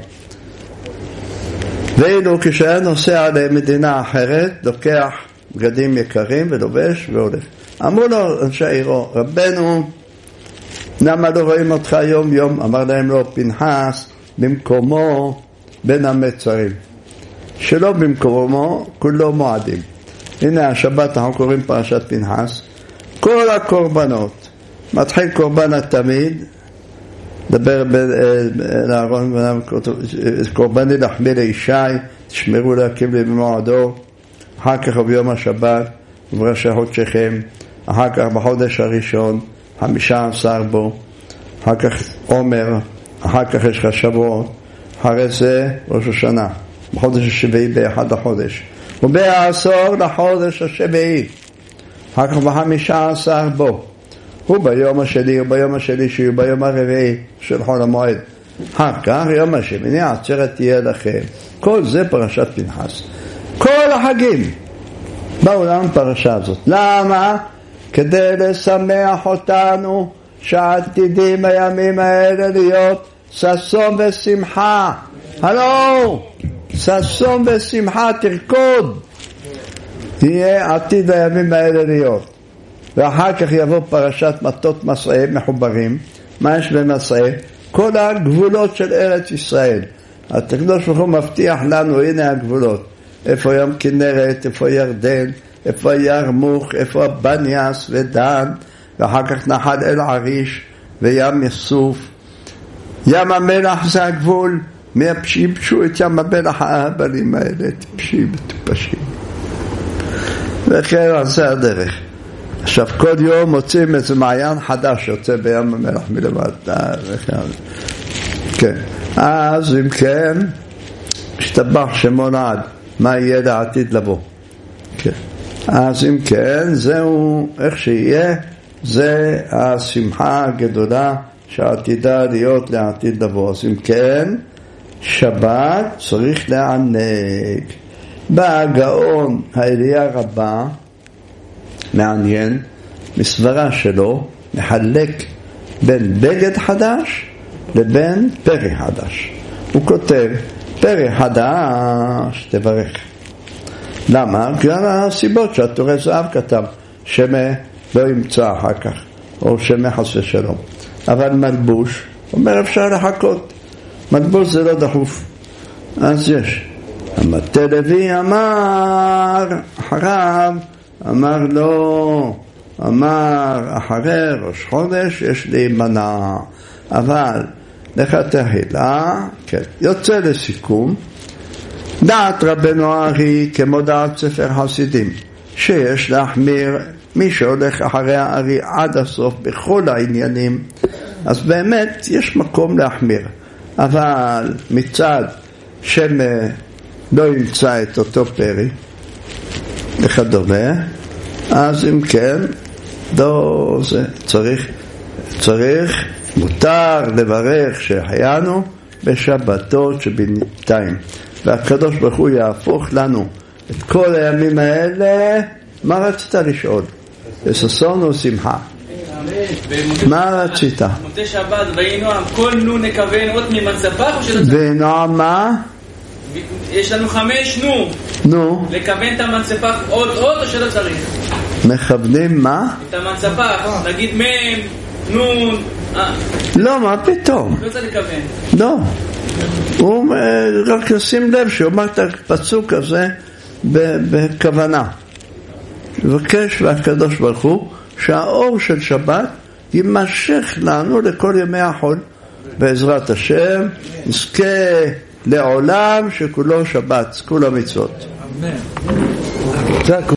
ואילו כשהיה נוסע למדינה אחרת, לוקח בגדים יקרים ולובש והולך. אמרו לו אנשי עירו, רבנו, למה לא רואים אותך יום יום? אמר להם לו, פנחס במקומו בין המצרים. שלא במקומו, כולו מועדים. הנה השבת אנחנו קוראים פרשת פנחס. כל הקורבנות, מתחיל קורבן התמיד, דבר לארון, קורבני לחמי לישי, תשמרו להקים לי במועדו, אחר כך ביום השבת, ובראשי חודשכם, אחר כך בחודש הראשון, 15 בו, אחר כך עומר, אחר כך יש לך שבועות, אחרי זה ראש השנה, בחודש השביעי באחד החודש, ובעשור לחודש השביעי, אחר כך ב15 בו, הוא ביום השני, וביום השלישי, וביום הרביעי של חול המועד. אחר כך, יום השמיני, עצרת תהיה לכם. כל זה פרשת פנחס. כל החגים בעולם פרשה הזאת. למה? כדי לשמח אותנו שעתידים הימים האלה להיות ששון ושמחה. הלו, ששון ושמחה, תרקוד. יהיה עתיד הימים האלה להיות. ואחר כך יבוא פרשת מטות מסעי מחוברים. מה יש במסעי? כל הגבולות של ארץ ישראל. הקדוש ברוך הוא מבטיח לנו, הנה הגבולות. איפה ים כנרת, איפה ירדן, איפה ירמוך, איפה בניאס ודן, ואחר כך נחל אל עריש וים יסוף. ים המלח זה הגבול. מייבשו את ים המלח האבלים האלה, טיפשים וטופשים. וכן זה הדרך. עכשיו כל יום מוצאים איזה מעיין חדש יוצא בים המלח מלמטה. כן. אז אם כן, השתבח שמו לעד, מה יהיה לעתיד לבוא. כן. אז אם כן, זהו איך שיהיה, זה השמחה הגדולה שעתידה להיות לעתיד לבוא. אז אם כן, שבת צריך לענג. בהגאון העלייה רבה, מעניין, מסברה שלו מחלק בין בגד חדש לבין פרי חדש. הוא כותב, פרי חדש תברך. למה? בגלל הסיבות שהתורה זהב כתב, שמה לא ימצא אחר כך, או שמה חס ושלום. אבל מלבוש, אומר אפשר לחכות. מלבוש זה לא דחוף. אז יש. המטה לוי אמר אחריו, אמר לו, אמר אחרי ראש חודש יש להימנע, אבל לכתחילה, כן, יוצא לסיכום, דעת רבנו הארי כמו דעת ספר חסידים, שיש להחמיר מי שהולך אחרי הארי עד הסוף בכל העניינים, אז באמת יש מקום להחמיר, אבל מצד שמה לא ימצא את אותו פרי וכדומה, אז אם כן, לא זה צריך מותר לברך שהחיינו בשבתות שבינתיים, והקדוש ברוך הוא יהפוך לנו את כל הימים האלה. מה רצית לשאול? לששון או שמחה? מה רצית? מוצא שבת וינועם כל נו נכוון עוד ממנצפח או שלא צריך? וינועם מה? יש לנו 5 נו לכוון את המנצפח עוד או שלא צריך? מכוונים מה? את המנצפח, נגיד מם, נון. לא, מה פתאום? לא צריך לכוון. לא, הוא רק לשים לב שאומר את הפסוק הזה בכוונה. מבקש והקדוש ברוך הוא שהאור של שבת יימשך לנו לכל ימי החול. בעזרת השם נזכה לעולם שכולו שבת, כולו מצוות. אמן.